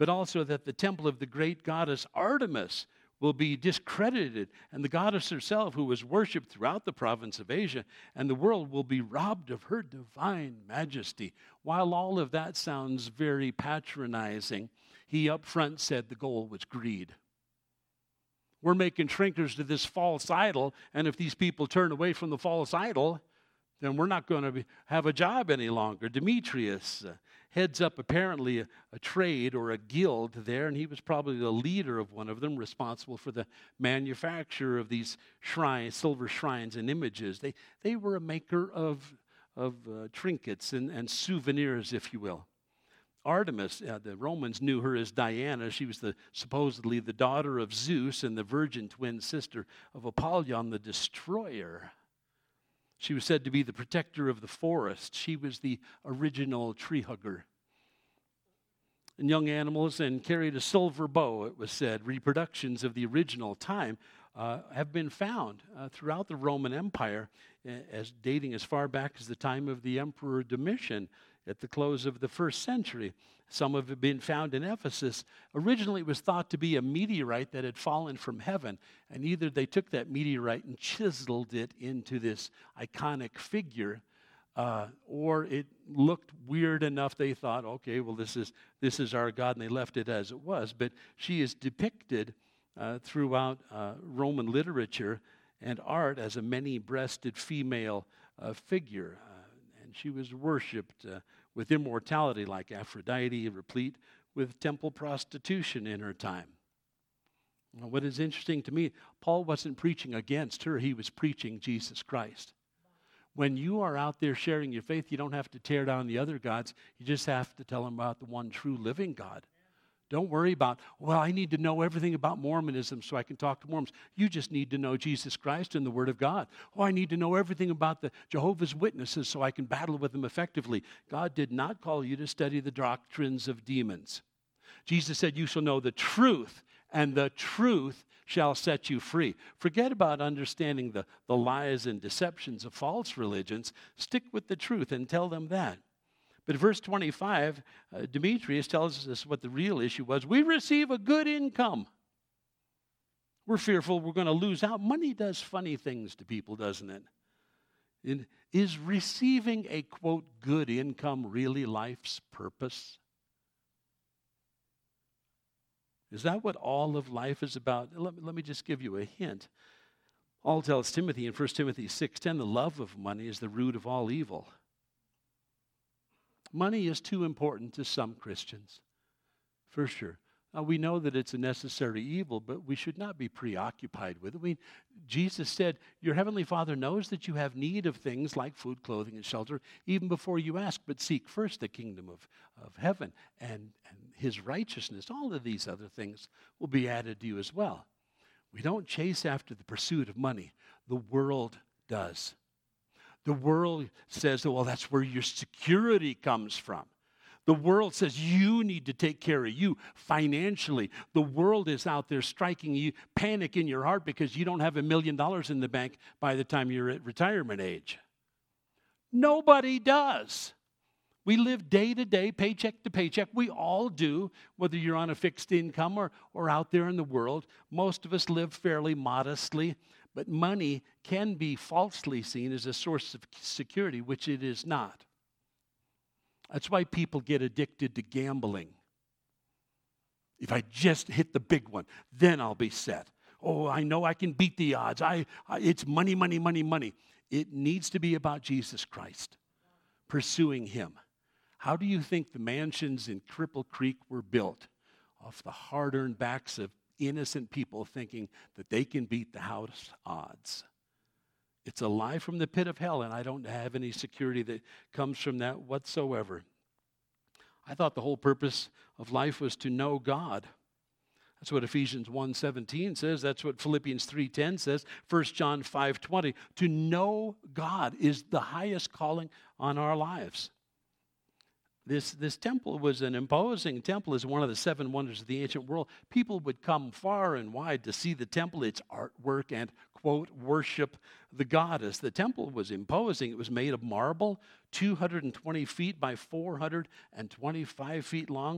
but also that the temple of the great goddess Artemis will be discredited, and the goddess herself, who was worshipped throughout the province of Asia, and the world will be robbed of her divine majesty. While all of that sounds very patronizing, he up front said the goal was greed. We're making trinkers to this false idol, and if these people turn away from the false idol, then we're not going to have a job any longer. Demetrius uh, heads up apparently a, a trade or a guild there, and he was probably the leader of one of them, responsible for the manufacture of these shrines, silver shrines and images. They, they were a maker of, of uh, trinkets and, and souvenirs, if you will. Artemis, uh, the Romans knew her as Diana. She was the supposedly the daughter of Zeus and the virgin twin sister of Apollyon the destroyer. She was said to be the protector of the forest. She was the original tree hugger. And young animals, and carried a silver bow, it was said. Reproductions of the original time uh, have been found uh, throughout the Roman Empire, uh, as dating as far back as the time of the Emperor Domitian at the close of the first century. Some have been found in Ephesus. Originally, it was thought to be a meteorite that had fallen from heaven, and either they took that meteorite and chiseled it into this iconic figure, uh, or it looked weird enough they thought, okay, well, this is this is our God, and they left it as it was. But she is depicted uh, throughout uh, Roman literature and art as a many-breasted female uh, figure, uh, and she was worshipped uh, with immortality like Aphrodite, replete with temple prostitution in her time. Well, what is interesting to me, Paul wasn't preaching against her, he was preaching Jesus Christ. When you are out there sharing your faith, you don't have to tear down the other gods, you just have to tell them about the one true living God. Don't worry about, well, I need to know everything about Mormonism so I can talk to Mormons. You just need to know Jesus Christ and the Word of God. Oh, I need to know everything about the Jehovah's Witnesses so I can battle with them effectively. God did not call you to study the doctrines of demons. Jesus said, you shall know the truth, and the truth shall set you free. Forget about understanding the, the lies and deceptions of false religions. Stick with the truth and tell them that. But verse twenty-five, uh, Demetrius tells us what the real issue was. We receive a good income. We're fearful we're going to lose out. Money does funny things to people, doesn't it? And is receiving a, quote, good income really life's purpose? Is that what all of life is about? Let me, let me just give you a hint. Paul tells Timothy in First Timothy six ten, the love of money is the root of all evil. Money is too important to some Christians, for sure. Now, we know that it's a necessary evil, but we should not be preoccupied with it. I mean, Jesus said, your heavenly Father knows that you have need of things like food, clothing, and shelter, even before you ask, but seek first the kingdom of, of heaven and, and his righteousness. All of these other things will be added to you as well. We don't chase after the pursuit of money. The world does. The world says, well, that's where your security comes from. The world says you need to take care of you financially. The world is out there striking you, panic in your heart because you don't have a million dollars in the bank by the time you're at retirement age. Nobody does. We live day to day, paycheck to paycheck. We all do, whether you're on a fixed income or, or out there in the world. Most of us live fairly modestly. But money can be falsely seen as a source of security, which it is not. That's why people get addicted to gambling. If I just hit the big one, then I'll be set. Oh, I know I can beat the odds. I, I it's money, money, money, money. It needs to be about Jesus Christ, pursuing him. How do you think the mansions in Cripple Creek were built? Off the hard-earned backs of innocent people thinking that they can beat the house odds. It's a lie from the pit of hell, and I don't have any security that comes from that whatsoever. I thought the whole purpose of life was to know God. That's what Ephesians one seventeen says. That's what Philippians three ten says. First John five twenty. To know God is the highest calling on our lives. This, this temple was an imposing temple. It's one of the seven wonders of the ancient world. People would come far and wide to see the temple, its artwork, and, quote, worship the goddess. The temple was imposing. It was made of marble, two hundred twenty feet by four hundred twenty-five feet long.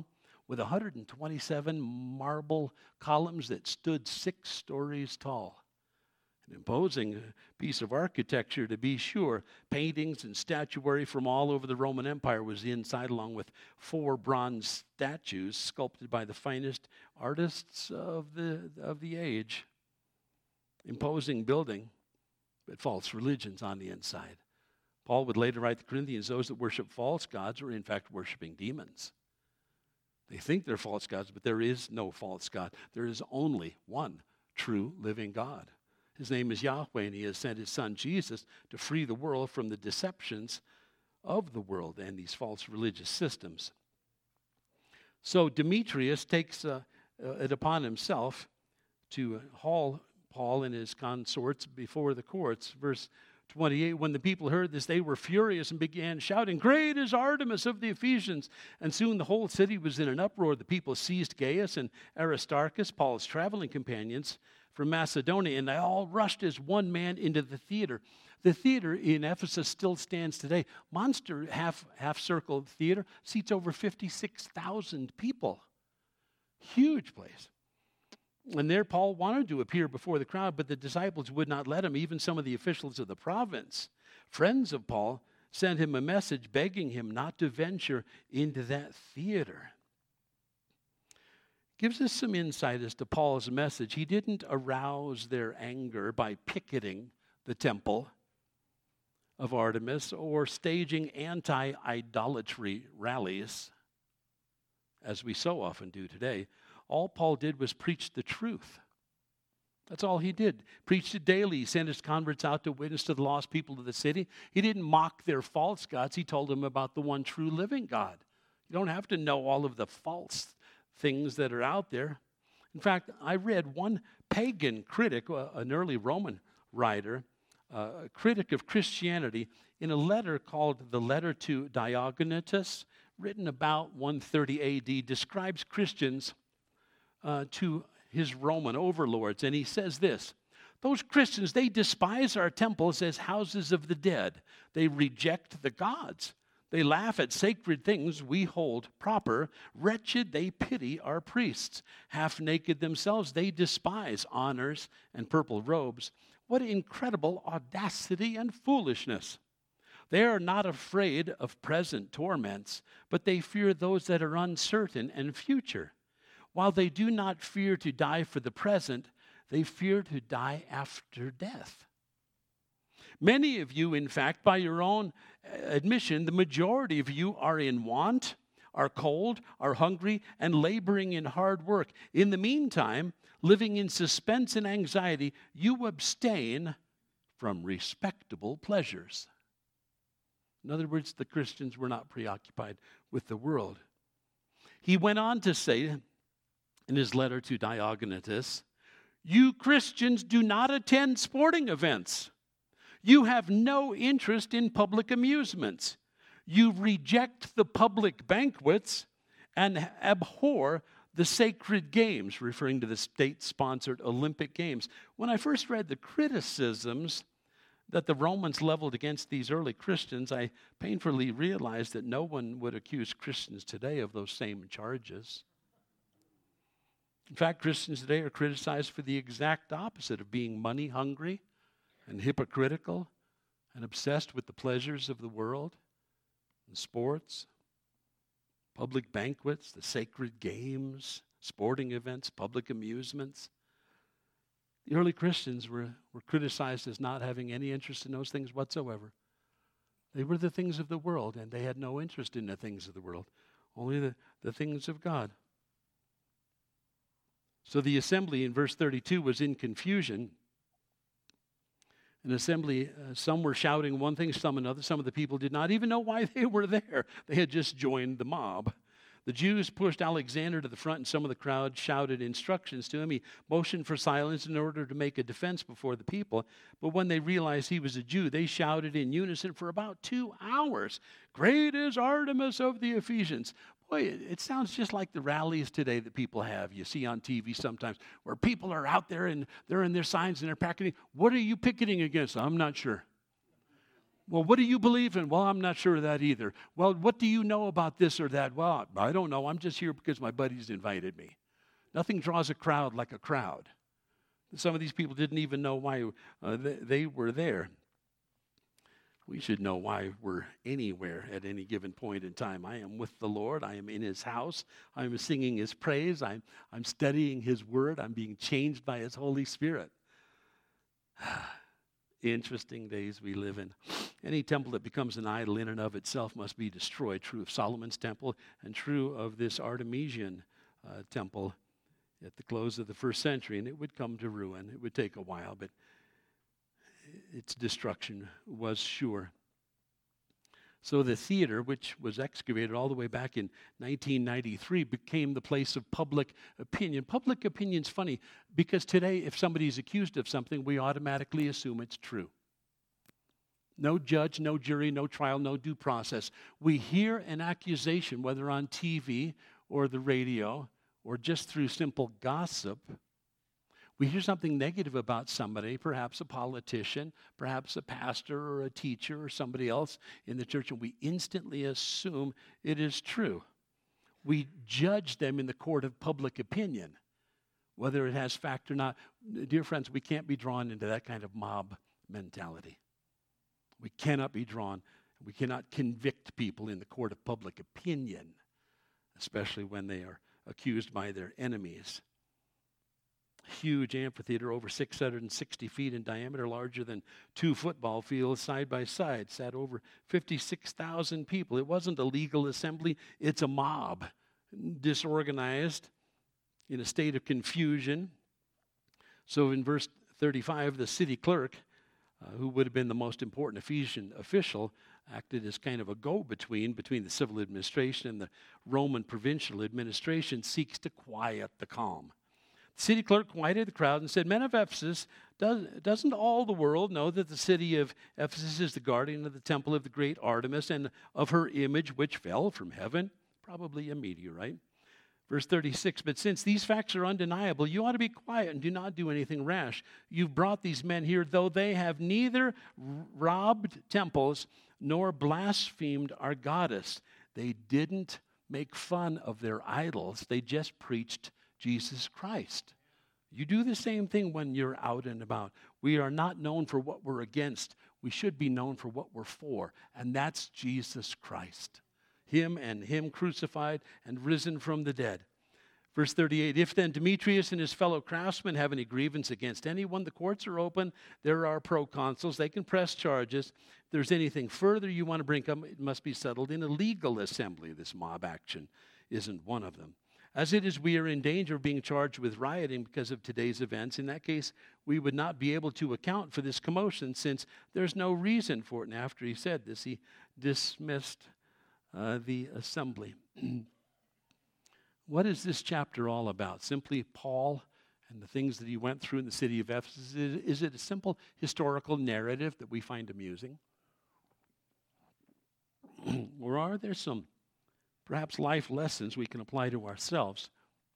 with one hundred twenty-seven marble columns that stood six stories tall. An imposing piece of architecture, to be sure. Paintings and statuary from all over the Roman Empire was inside, along with four bronze statues sculpted by the finest artists of the, of the age. Imposing building, but false religions on the inside. Paul would later write to the Corinthians, those that worship false gods are in fact worshiping demons. They think they're false gods, but there is no false God. There is only one true living God. His name is Yahweh, and he has sent his son Jesus to free the world from the deceptions of the world and these false religious systems. So Demetrius takes uh, uh, it upon himself to haul Paul and his consorts before the courts. Verse twenty-eight, when the people heard this, they were furious and began shouting, "Great is Artemis of the Ephesians!" And soon the whole city was in an uproar. The people seized Gaius and Aristarchus, Paul's traveling companions from Macedonia, and they all rushed as one man into the theater. The theater in Ephesus still stands today. Monster half, half-circle theater seats over fifty-six thousand people. Huge place. And there Paul wanted to appear before the crowd, but the disciples would not let him. Even some of the officials of the province, friends of Paul, sent him a message begging him not to venture into that theater. Gives us some insight as to Paul's message. He didn't arouse their anger by picketing the temple of Artemis or staging anti-idolatry rallies, as we so often do today. All Paul did was preach the truth. That's all he did. Preached it daily. He sent his converts out to witness to the lost people of the city. He didn't mock their false gods. He told them about the one true living God. You don't have to know all of the false things that are out there. In fact, I read one pagan critic, an early Roman writer, a critic of Christianity, in a letter called the Letter to Diognetus, written about one thirty A D, describes Christians uh, to his Roman overlords. And he says this: those Christians, they despise our temples as houses of the dead. They reject the gods. They laugh at sacred things we hold proper. Wretched, they pity our priests. Half naked themselves, they despise honors and purple robes. What incredible audacity and foolishness! They are not afraid of present torments, but they fear those that are uncertain and future. While they do not fear to die for the present, they fear to die after death. Many of you, in fact, by your own admission, the majority of you are in want, are cold, are hungry, and laboring in hard work. In the meantime, living in suspense and anxiety, you abstain from respectable pleasures. In other words, the Christians were not preoccupied with the world. He went on to say in his letter to Diognetus, you Christians do not attend sporting events. You have no interest in public amusements. You reject the public banquets and abhor the sacred games, referring to the state-sponsored Olympic Games. When I first read the criticisms that the Romans leveled against these early Christians, I painfully realized that no one would accuse Christians today of those same charges. In fact, Christians today are criticized for the exact opposite of being money hungry and hypocritical and obsessed with the pleasures of the world and sports, public banquets, the sacred games, sporting events, public amusements. The early Christians were, were criticized as not having any interest in those things whatsoever. They were the things of the world, and they had no interest in the things of the world, only the, the things of God. So the assembly in verse thirty-two was in confusion. An assembly, uh, some were shouting one thing, some another. Some of the people did not even know why they were there. They had just joined the mob. The Jews pushed Alexander to the front, and some of the crowd shouted instructions to him. He motioned for silence in order to make a defense before the people. But when they realized he was a Jew, they shouted in unison for about two hours, "Great is Artemis of the Ephesians." Boy, it, it sounds just like the rallies today that people have. You see on T V sometimes where people are out there and they're in their signs and they're picketing. What are you picketing against? I'm not sure. Well, what do you believe in? Well, I'm not sure of that either. Well, what do you know about this or that? Well, I don't know. I'm just here because my buddies invited me. Nothing draws a crowd like a crowd. Some of these people didn't even know why uh, they, they were there. We should know why we're anywhere at any given point in time. I am with the Lord. I am in his house. I'm singing his praise. I'm, I'm studying his word. I'm being changed by his Holy Spirit. Interesting days we live in. Any temple that becomes an idol in and of itself must be destroyed. True of Solomon's temple and true of this Artemisian uh, temple at the close of the first century. And it would come to ruin. It would take a while, but its destruction was sure. So the theater, which was excavated all the way back in nineteen ninety-three, became the place of public opinion. Public opinion's funny because today, if somebody's accused of something, we automatically assume it's true. No judge, no jury, no trial, no due process. We hear an accusation, whether on T V or the radio or just through simple gossip. We hear something negative about somebody, perhaps a politician, perhaps a pastor or a teacher or somebody else in the church, and we instantly assume it is true. We judge them in the court of public opinion, whether it has fact or not. Dear friends, we can't be drawn into that kind of mob mentality. We cannot be drawn. We cannot convict people in the court of public opinion, especially when they are accused by their enemies. Huge amphitheater, over six hundred sixty feet in diameter, larger than two football fields side by side, sat over fifty-six thousand people. It wasn't a legal assembly, it's a mob, disorganized, in a state of confusion. So in verse thirty-five, the city clerk, uh, who would have been the most important Ephesian official, acted as kind of a go-between between the civil administration and the Roman provincial administration, seeks to quiet the calm. The city clerk quieted the crowd and said, "Men of Ephesus, does, doesn't all the world know that the city of Ephesus is the guardian of the temple of the great Artemis and of her image which fell from heaven?" Probably a meteorite. Verse thirty-six, "But since these facts are undeniable, you ought to be quiet and do not do anything rash. You've brought these men here, though they have neither robbed temples nor blasphemed our goddess." They didn't make fun of their idols. They just preached Jesus Christ. You do the same thing when you're out and about. We are not known for what we're against. We should be known for what we're for, and that's Jesus Christ. Him and him crucified and risen from the dead. Verse thirty-eight, "If then Demetrius and his fellow craftsmen have any grievance against anyone, the courts are open. There are proconsuls. They can press charges. If there's anything further you want to bring up, it must be settled in a legal assembly." This mob action isn't one of them. "As it is, we are in danger of being charged with rioting because of today's events. In that case, we would not be able to account for this commotion since there's no reason for it." And after he said this, he dismissed uh, the assembly. What is this chapter all about? Simply Paul and the things that he went through in the city of Ephesus? Is it a simple historical narrative that we find amusing? Or are there some perhaps life lessons we can apply to ourselves?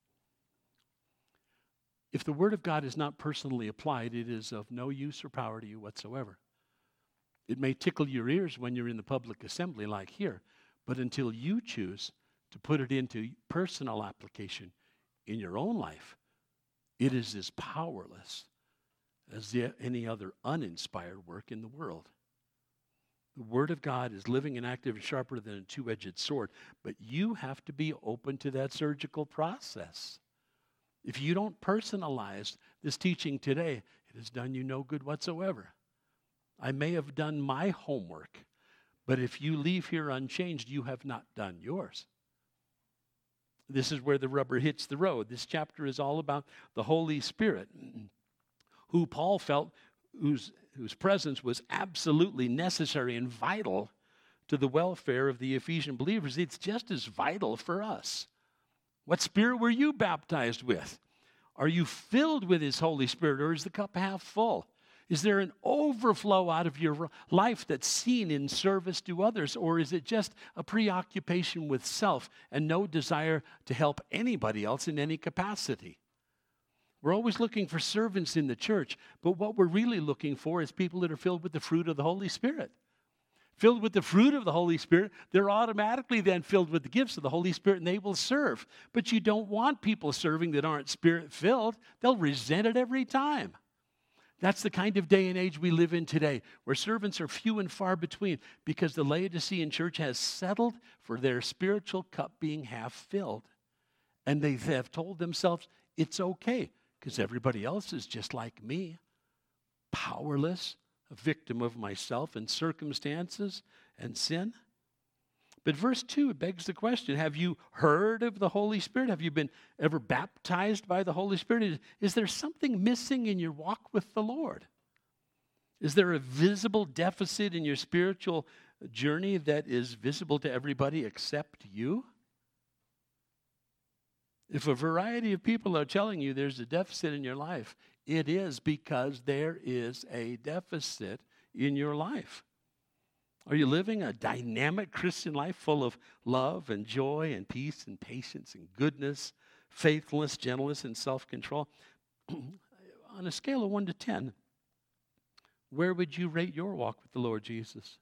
If the Word of God is not personally applied, it is of no use or power to you whatsoever. It may tickle your ears when you're in the public assembly like here, but until you choose to put it into personal application in your own life, it is as powerless as the, any other uninspired work in the world. The Word of God is living and active and sharper than a two-edged sword, but you have to be open to that surgical process. If you don't personalize this teaching today, it has done you no good whatsoever. I may have done my homework, but if you leave here unchanged, you have not done yours. This is where the rubber hits the road. This chapter is all about the Holy Spirit, who Paul felt whose, whose presence was absolutely necessary and vital to the welfare of the Ephesian believers. It's just as vital for us. What spirit were you baptized with? Are you filled with his Holy Spirit, or is the cup half full? Is there an overflow out of your life that's seen in service to others, or is it just a preoccupation with self and no desire to help anybody else in any capacity? We're always looking for servants in the church, but what we're really looking for is people that are filled with the fruit of the Holy Spirit. filled with the fruit of the Holy Spirit, they're automatically then filled with the gifts of the Holy Spirit, and they will serve. But you don't want people serving that aren't Spirit-filled. They'll resent it every time. That's the kind of day and age we live in today, where servants are few and far between because the Laodicean church has settled for their spiritual cup being half filled. And they have told themselves, it's okay, because everybody else is just like me, powerless, a victim of myself and circumstances and sin. But verse two begs the question, have you heard of the Holy Spirit? Have you been ever baptized by the Holy Spirit? Is, is there something missing in your walk with the Lord? Is there a visible deficit in your spiritual journey that is visible to everybody except you? If a variety of people are telling you there's a deficit in your life, it is because there is a deficit in your life. Are you living a dynamic Christian life full of love and joy and peace and patience and goodness, faithfulness, gentleness, and self-control? On a scale of one to ten, where would you rate your walk with the Lord Jesus?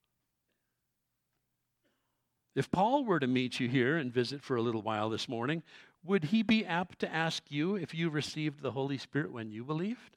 If Paul were to meet you here and visit for a little while this morning, would he be apt to ask you if you received the Holy Spirit when you believed?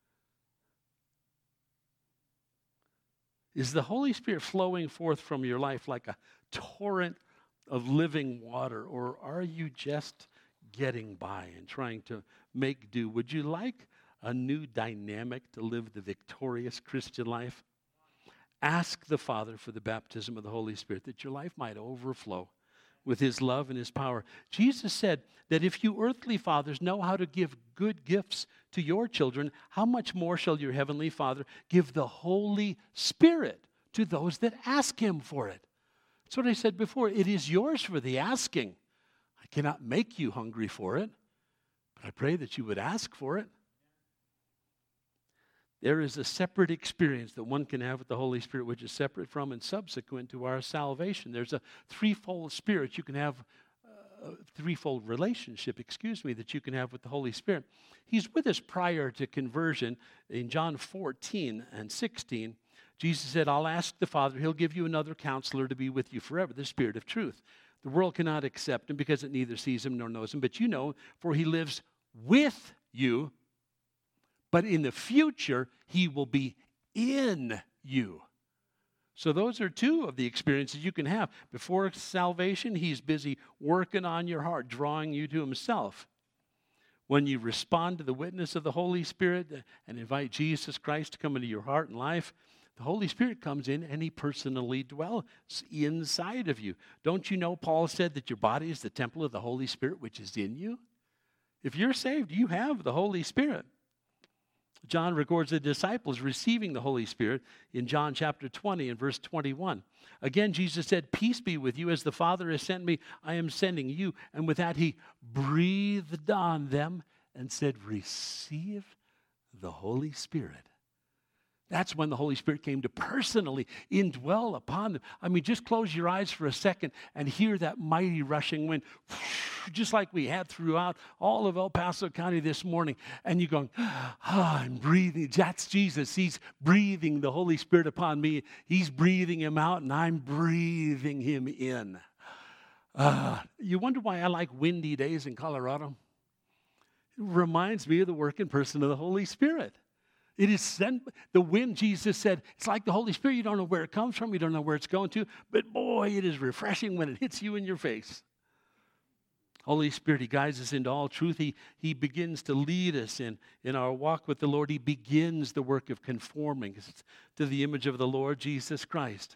Is the Holy Spirit flowing forth from your life like a torrent of living water, or are you just getting by and trying to make do? Would you like a new dynamic to live the victorious Christian life? Ask the Father for the baptism of the Holy Spirit, that your life might overflow with His love and His power. Jesus said that if you earthly fathers know how to give good gifts to your children, how much more shall your heavenly Father give the Holy Spirit to those that ask Him for it? That's what I said before. It is yours for the asking. I cannot make you hungry for it, but I pray that you would ask for it. There is a separate experience that one can have with the Holy Spirit, which is separate from and subsequent to our salvation. There's a threefold spirit you can have, uh, a threefold relationship, excuse me, that you can have with the Holy Spirit. He's with us prior to conversion. In John fourteen and sixteen, Jesus said, I'll ask the Father, He'll give you another counselor to be with you forever, the Spirit of truth. The world cannot accept Him because it neither sees Him nor knows Him, but you know, for He lives with you. But in the future, He will be in you. So those are two of the experiences you can have. Before salvation, He's busy working on your heart, drawing you to Himself. When you respond to the witness of the Holy Spirit and invite Jesus Christ to come into your heart and life, the Holy Spirit comes in and He personally dwells inside of you. Don't you know Paul said that your body is the temple of the Holy Spirit which is in you? If you're saved, you have the Holy Spirit. John records the disciples receiving the Holy Spirit in John chapter twenty and verse twenty-one. Again, Jesus said, peace be with you. As the Father has sent me, I am sending you. And with that, He breathed on them and said, receive the Holy Spirit. That's when the Holy Spirit came to personally indwell upon them. I mean, just close your eyes for a second and hear that mighty rushing wind, just like we had throughout all of El Paso County this morning. And you're going, ah, I'm breathing. That's Jesus. He's breathing the Holy Spirit upon me. He's breathing Him out, and I'm breathing Him in. Uh, you wonder why I like windy days in Colorado? It reminds me of the working person of the Holy Spirit. It is sent, the wind, Jesus said, it's like the Holy Spirit. You don't know where it comes from. You don't know where it's going to. But boy, it is refreshing when it hits you in your face. Holy Spirit, He guides us into all truth. He, he begins to lead us in, in our walk with the Lord. He begins the work of conforming to the image of the Lord Jesus Christ.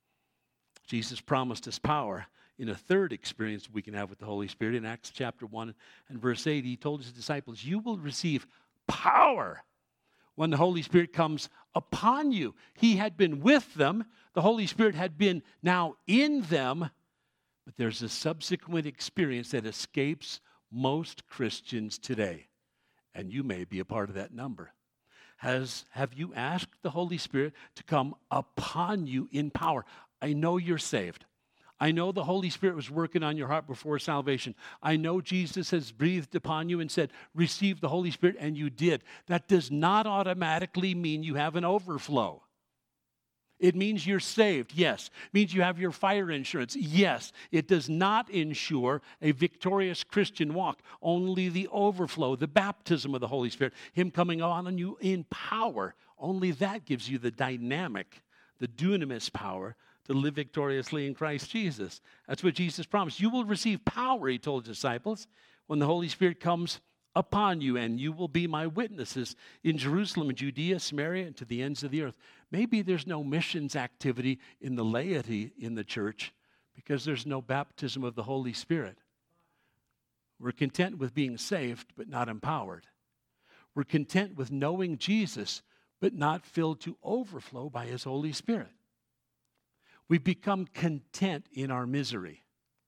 Jesus promised us power in a third experience we can have with the Holy Spirit. In Acts chapter one and verse eight, He told His disciples, you will receive power when the Holy Spirit comes upon you. He had been with them. The Holy Spirit had been now in them. But there's a subsequent experience that escapes most Christians today. And you may be a part of that number. Has, have you asked the Holy Spirit to come upon you in power? I know you're saved. I know the Holy Spirit was working on your heart before salvation. I know Jesus has breathed upon you and said, receive the Holy Spirit, and you did. That does not automatically mean you have an overflow. It means you're saved, yes. It means you have your fire insurance, yes. It does not ensure a victorious Christian walk. Only the overflow, the baptism of the Holy Spirit, Him coming on you in power, only that gives you the dynamic, the dunamis power to live victoriously in Christ Jesus. That's what Jesus promised. You will receive power, He told His disciples, when the Holy Spirit comes upon you, and you will be my witnesses in Jerusalem and Judea, Samaria, and to the ends of the earth. Maybe there's no missions activity in the laity in the church because there's no baptism of the Holy Spirit. We're content with being saved, but not empowered. We're content with knowing Jesus, but not filled to overflow by His Holy Spirit. We become content in our misery.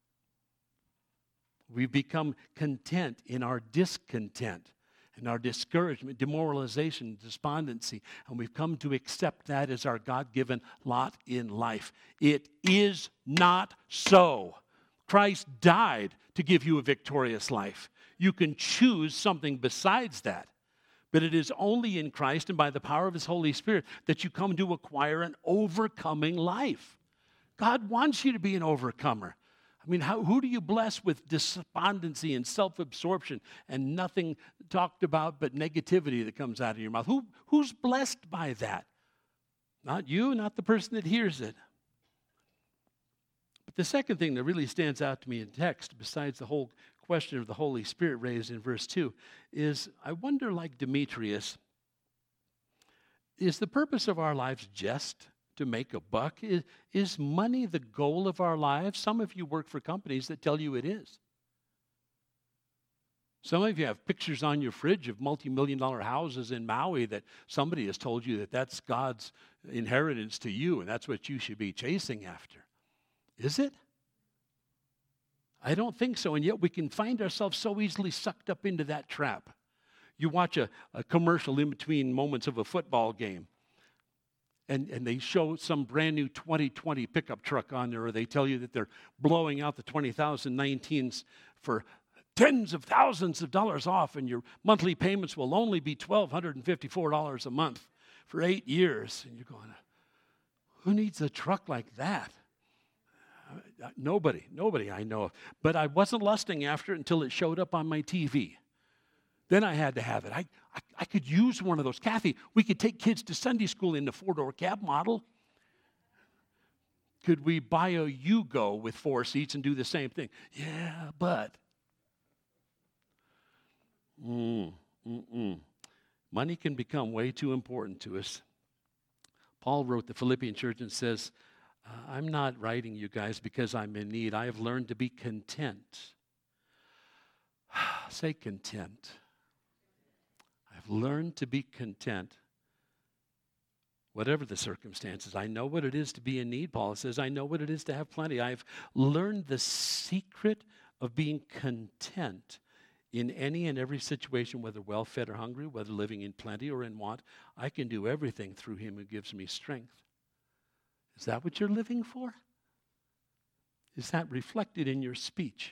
We've become content in our discontent, in our discouragement, demoralization, despondency, and we've come to accept that as our God-given lot in life. It is not so. Christ died to give you a victorious life. You can choose something besides that, but it is only in Christ and by the power of His Holy Spirit that you come to acquire an overcoming life. God wants you to be an overcomer. I mean, how, who do you bless with despondency and self-absorption and nothing talked about but negativity that comes out of your mouth? Who, who's blessed by that? Not you, not the person that hears it. But the second thing that really stands out to me in text, besides the whole question of the Holy Spirit raised in verse two, is I wonder, like Demetrius, is the purpose of our lives just to make a buck? Is, is money the goal of our lives? Some of you work for companies that tell you it is. Some of you have pictures on your fridge of multi-million dollar houses in Maui that somebody has told you that that's God's inheritance to you and that's what you should be chasing after. Is it? I don't think so, and yet we can find ourselves so easily sucked up into that trap. You watch a, a commercial in between moments of a football game, And, and they show some brand new twenty twenty pickup truck on there, or they tell you that they're blowing out the twenty thousand nineteens for tens of thousands of dollars off, and your monthly payments will only be one thousand two hundred fifty-four dollars a month for eight years. And you're going, who needs a truck like that? Uh, nobody, nobody I know of. But I wasn't lusting after it until it showed up on my T V. Then I had to have it. I, I, I could use one of those. Kathy, we could take kids to Sunday school in the four-door cab model. Could we buy a Yugo with four seats and do the same thing? Yeah, but. Mm, mm-mm. Money can become way too important to us. Paul wrote the Philippian church and says, uh, I'm not writing you guys because I'm in need. I have learned to be content. Say content. I've learned to be content, whatever the circumstances. I know what it is to be in need, Paul says. I know what it is to have plenty. I've learned the secret of being content in any and every situation, whether well-fed or hungry, whether living in plenty or in want. I can do everything through Him who gives me strength. Is that what you're living for? Is that reflected in your speech?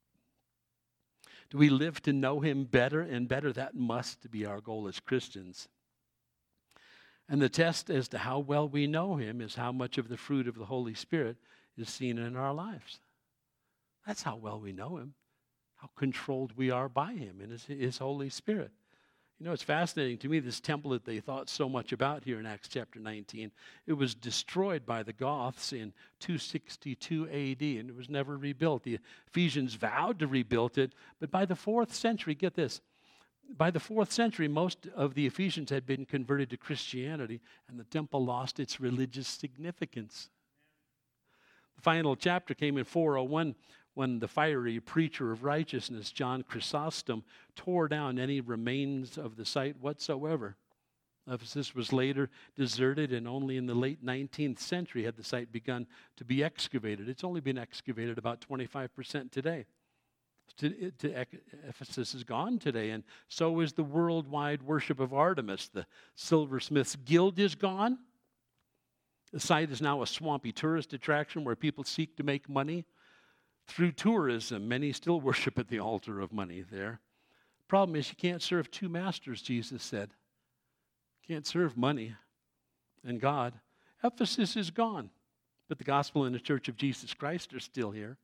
Do we live to know Him better and better? That must be our goal as Christians. And the test as to how well we know Him is how much of the fruit of the Holy Spirit is seen in our lives. That's how well we know Him, how controlled we are by Him and His, His Holy Spirit. You know, it's fascinating to me, this temple that they thought so much about here in Acts chapter nineteen. It was destroyed by the Goths in two sixty-two A D, and it was never rebuilt. The Ephesians vowed to rebuild it, but by the fourth century, get this, by the fourth century, most of the Ephesians had been converted to Christianity, and the temple lost its religious significance. The final chapter came in four oh one, when the fiery preacher of righteousness, John Chrysostom, tore down any remains of the site whatsoever. Ephesus was later deserted, and only in the late nineteenth century had the site begun to be excavated. It's only been excavated about twenty-five percent today. To, to, Ephesus is gone today, and so is the worldwide worship of Artemis. The silversmith's guild is gone. The site is now a swampy tourist attraction where people seek to make money. Through tourism, many still worship at the altar of money there. Problem is, you can't serve two masters, Jesus said. You can't serve money and God. Ephesus is gone, but the gospel and the church of Jesus Christ are still here.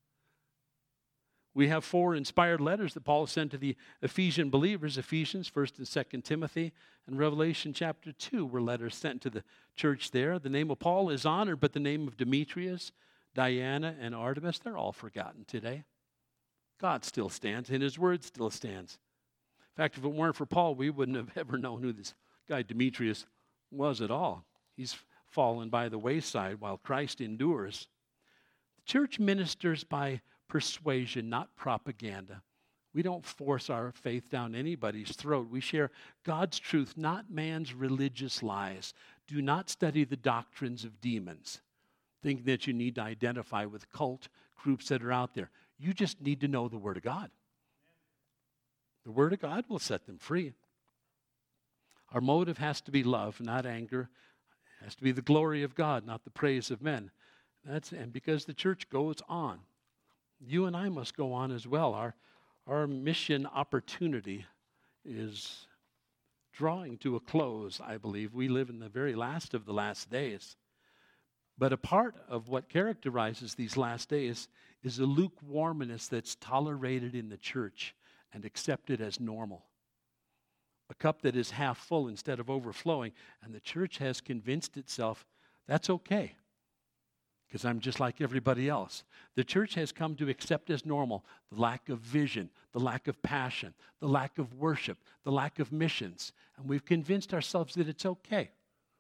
We have four inspired letters that Paul sent to the Ephesian believers. Ephesians, First and Second Timothy, and Revelation chapter two were letters sent to the church there. The name of Paul is honored, but the name of Demetrius, Diana, and Artemis, they're all forgotten today. God still stands, and his word still stands. In fact, if it weren't for Paul, we wouldn't have ever known who this guy Demetrius was at all. He's fallen by the wayside while Christ endures. The church ministers by persuasion, not propaganda. We don't force our faith down anybody's throat. We share God's truth, not man's religious lies. Do not study the doctrines of demons. Think that you need to identify with cult groups that are out there. You just need to know the Word of God. The Word of God will set them free. Our motive has to be love, not anger. It has to be the glory of God, not the praise of men. That's and because the church goes on, you and I must go on as well. Our, our mission opportunity is drawing to a close, I believe. We live in the very last of the last days. But a part of what characterizes these last days is a lukewarmness that's tolerated in the church and accepted as normal. A cup that is half full instead of overflowing, and the church has convinced itself that's okay. Because I'm just like everybody else. The church has come to accept as normal the lack of vision, the lack of passion, the lack of worship, the lack of missions. And we've convinced ourselves that it's okay.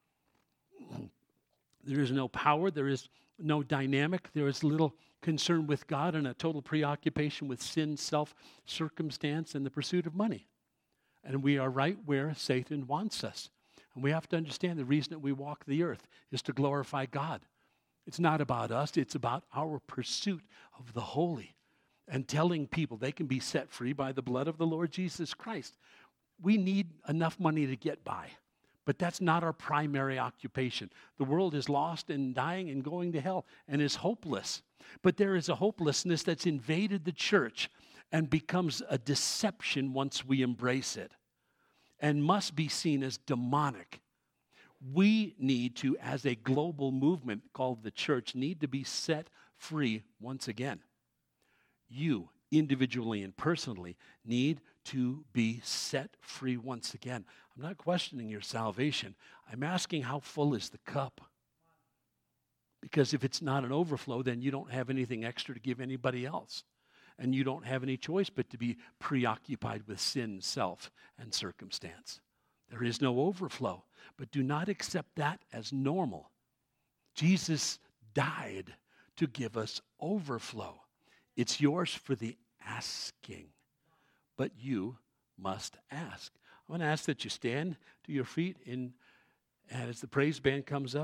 There is no power, there is no dynamic, there is little concern with God and a total preoccupation with sin, self, circumstance, and the pursuit of money. And we are right where Satan wants us. And we have to understand the reason that we walk the earth is to glorify God. It's not about us, it's about our pursuit of the holy and telling people they can be set free by the blood of the Lord Jesus Christ. We need enough money to get by, but that's not our primary occupation. The world is lost and dying and going to hell and is hopeless. But there is a hopelessness that's invaded the church and becomes a deception once we embrace it and must be seen as demonic. We need to, as a global movement called the church, need to be set free once again. You, individually and personally, need to be set free once again. I'm not questioning your salvation. I'm asking how full is the cup? Because if it's not an overflow, then you don't have anything extra to give anybody else. And you don't have any choice but to be preoccupied with sin, self, and circumstance. There is no overflow. But do not accept that as normal. Jesus died to give us overflow. It's yours for the asking. But you must ask. I'm going to ask that you stand to your feet in, and as the praise band comes up.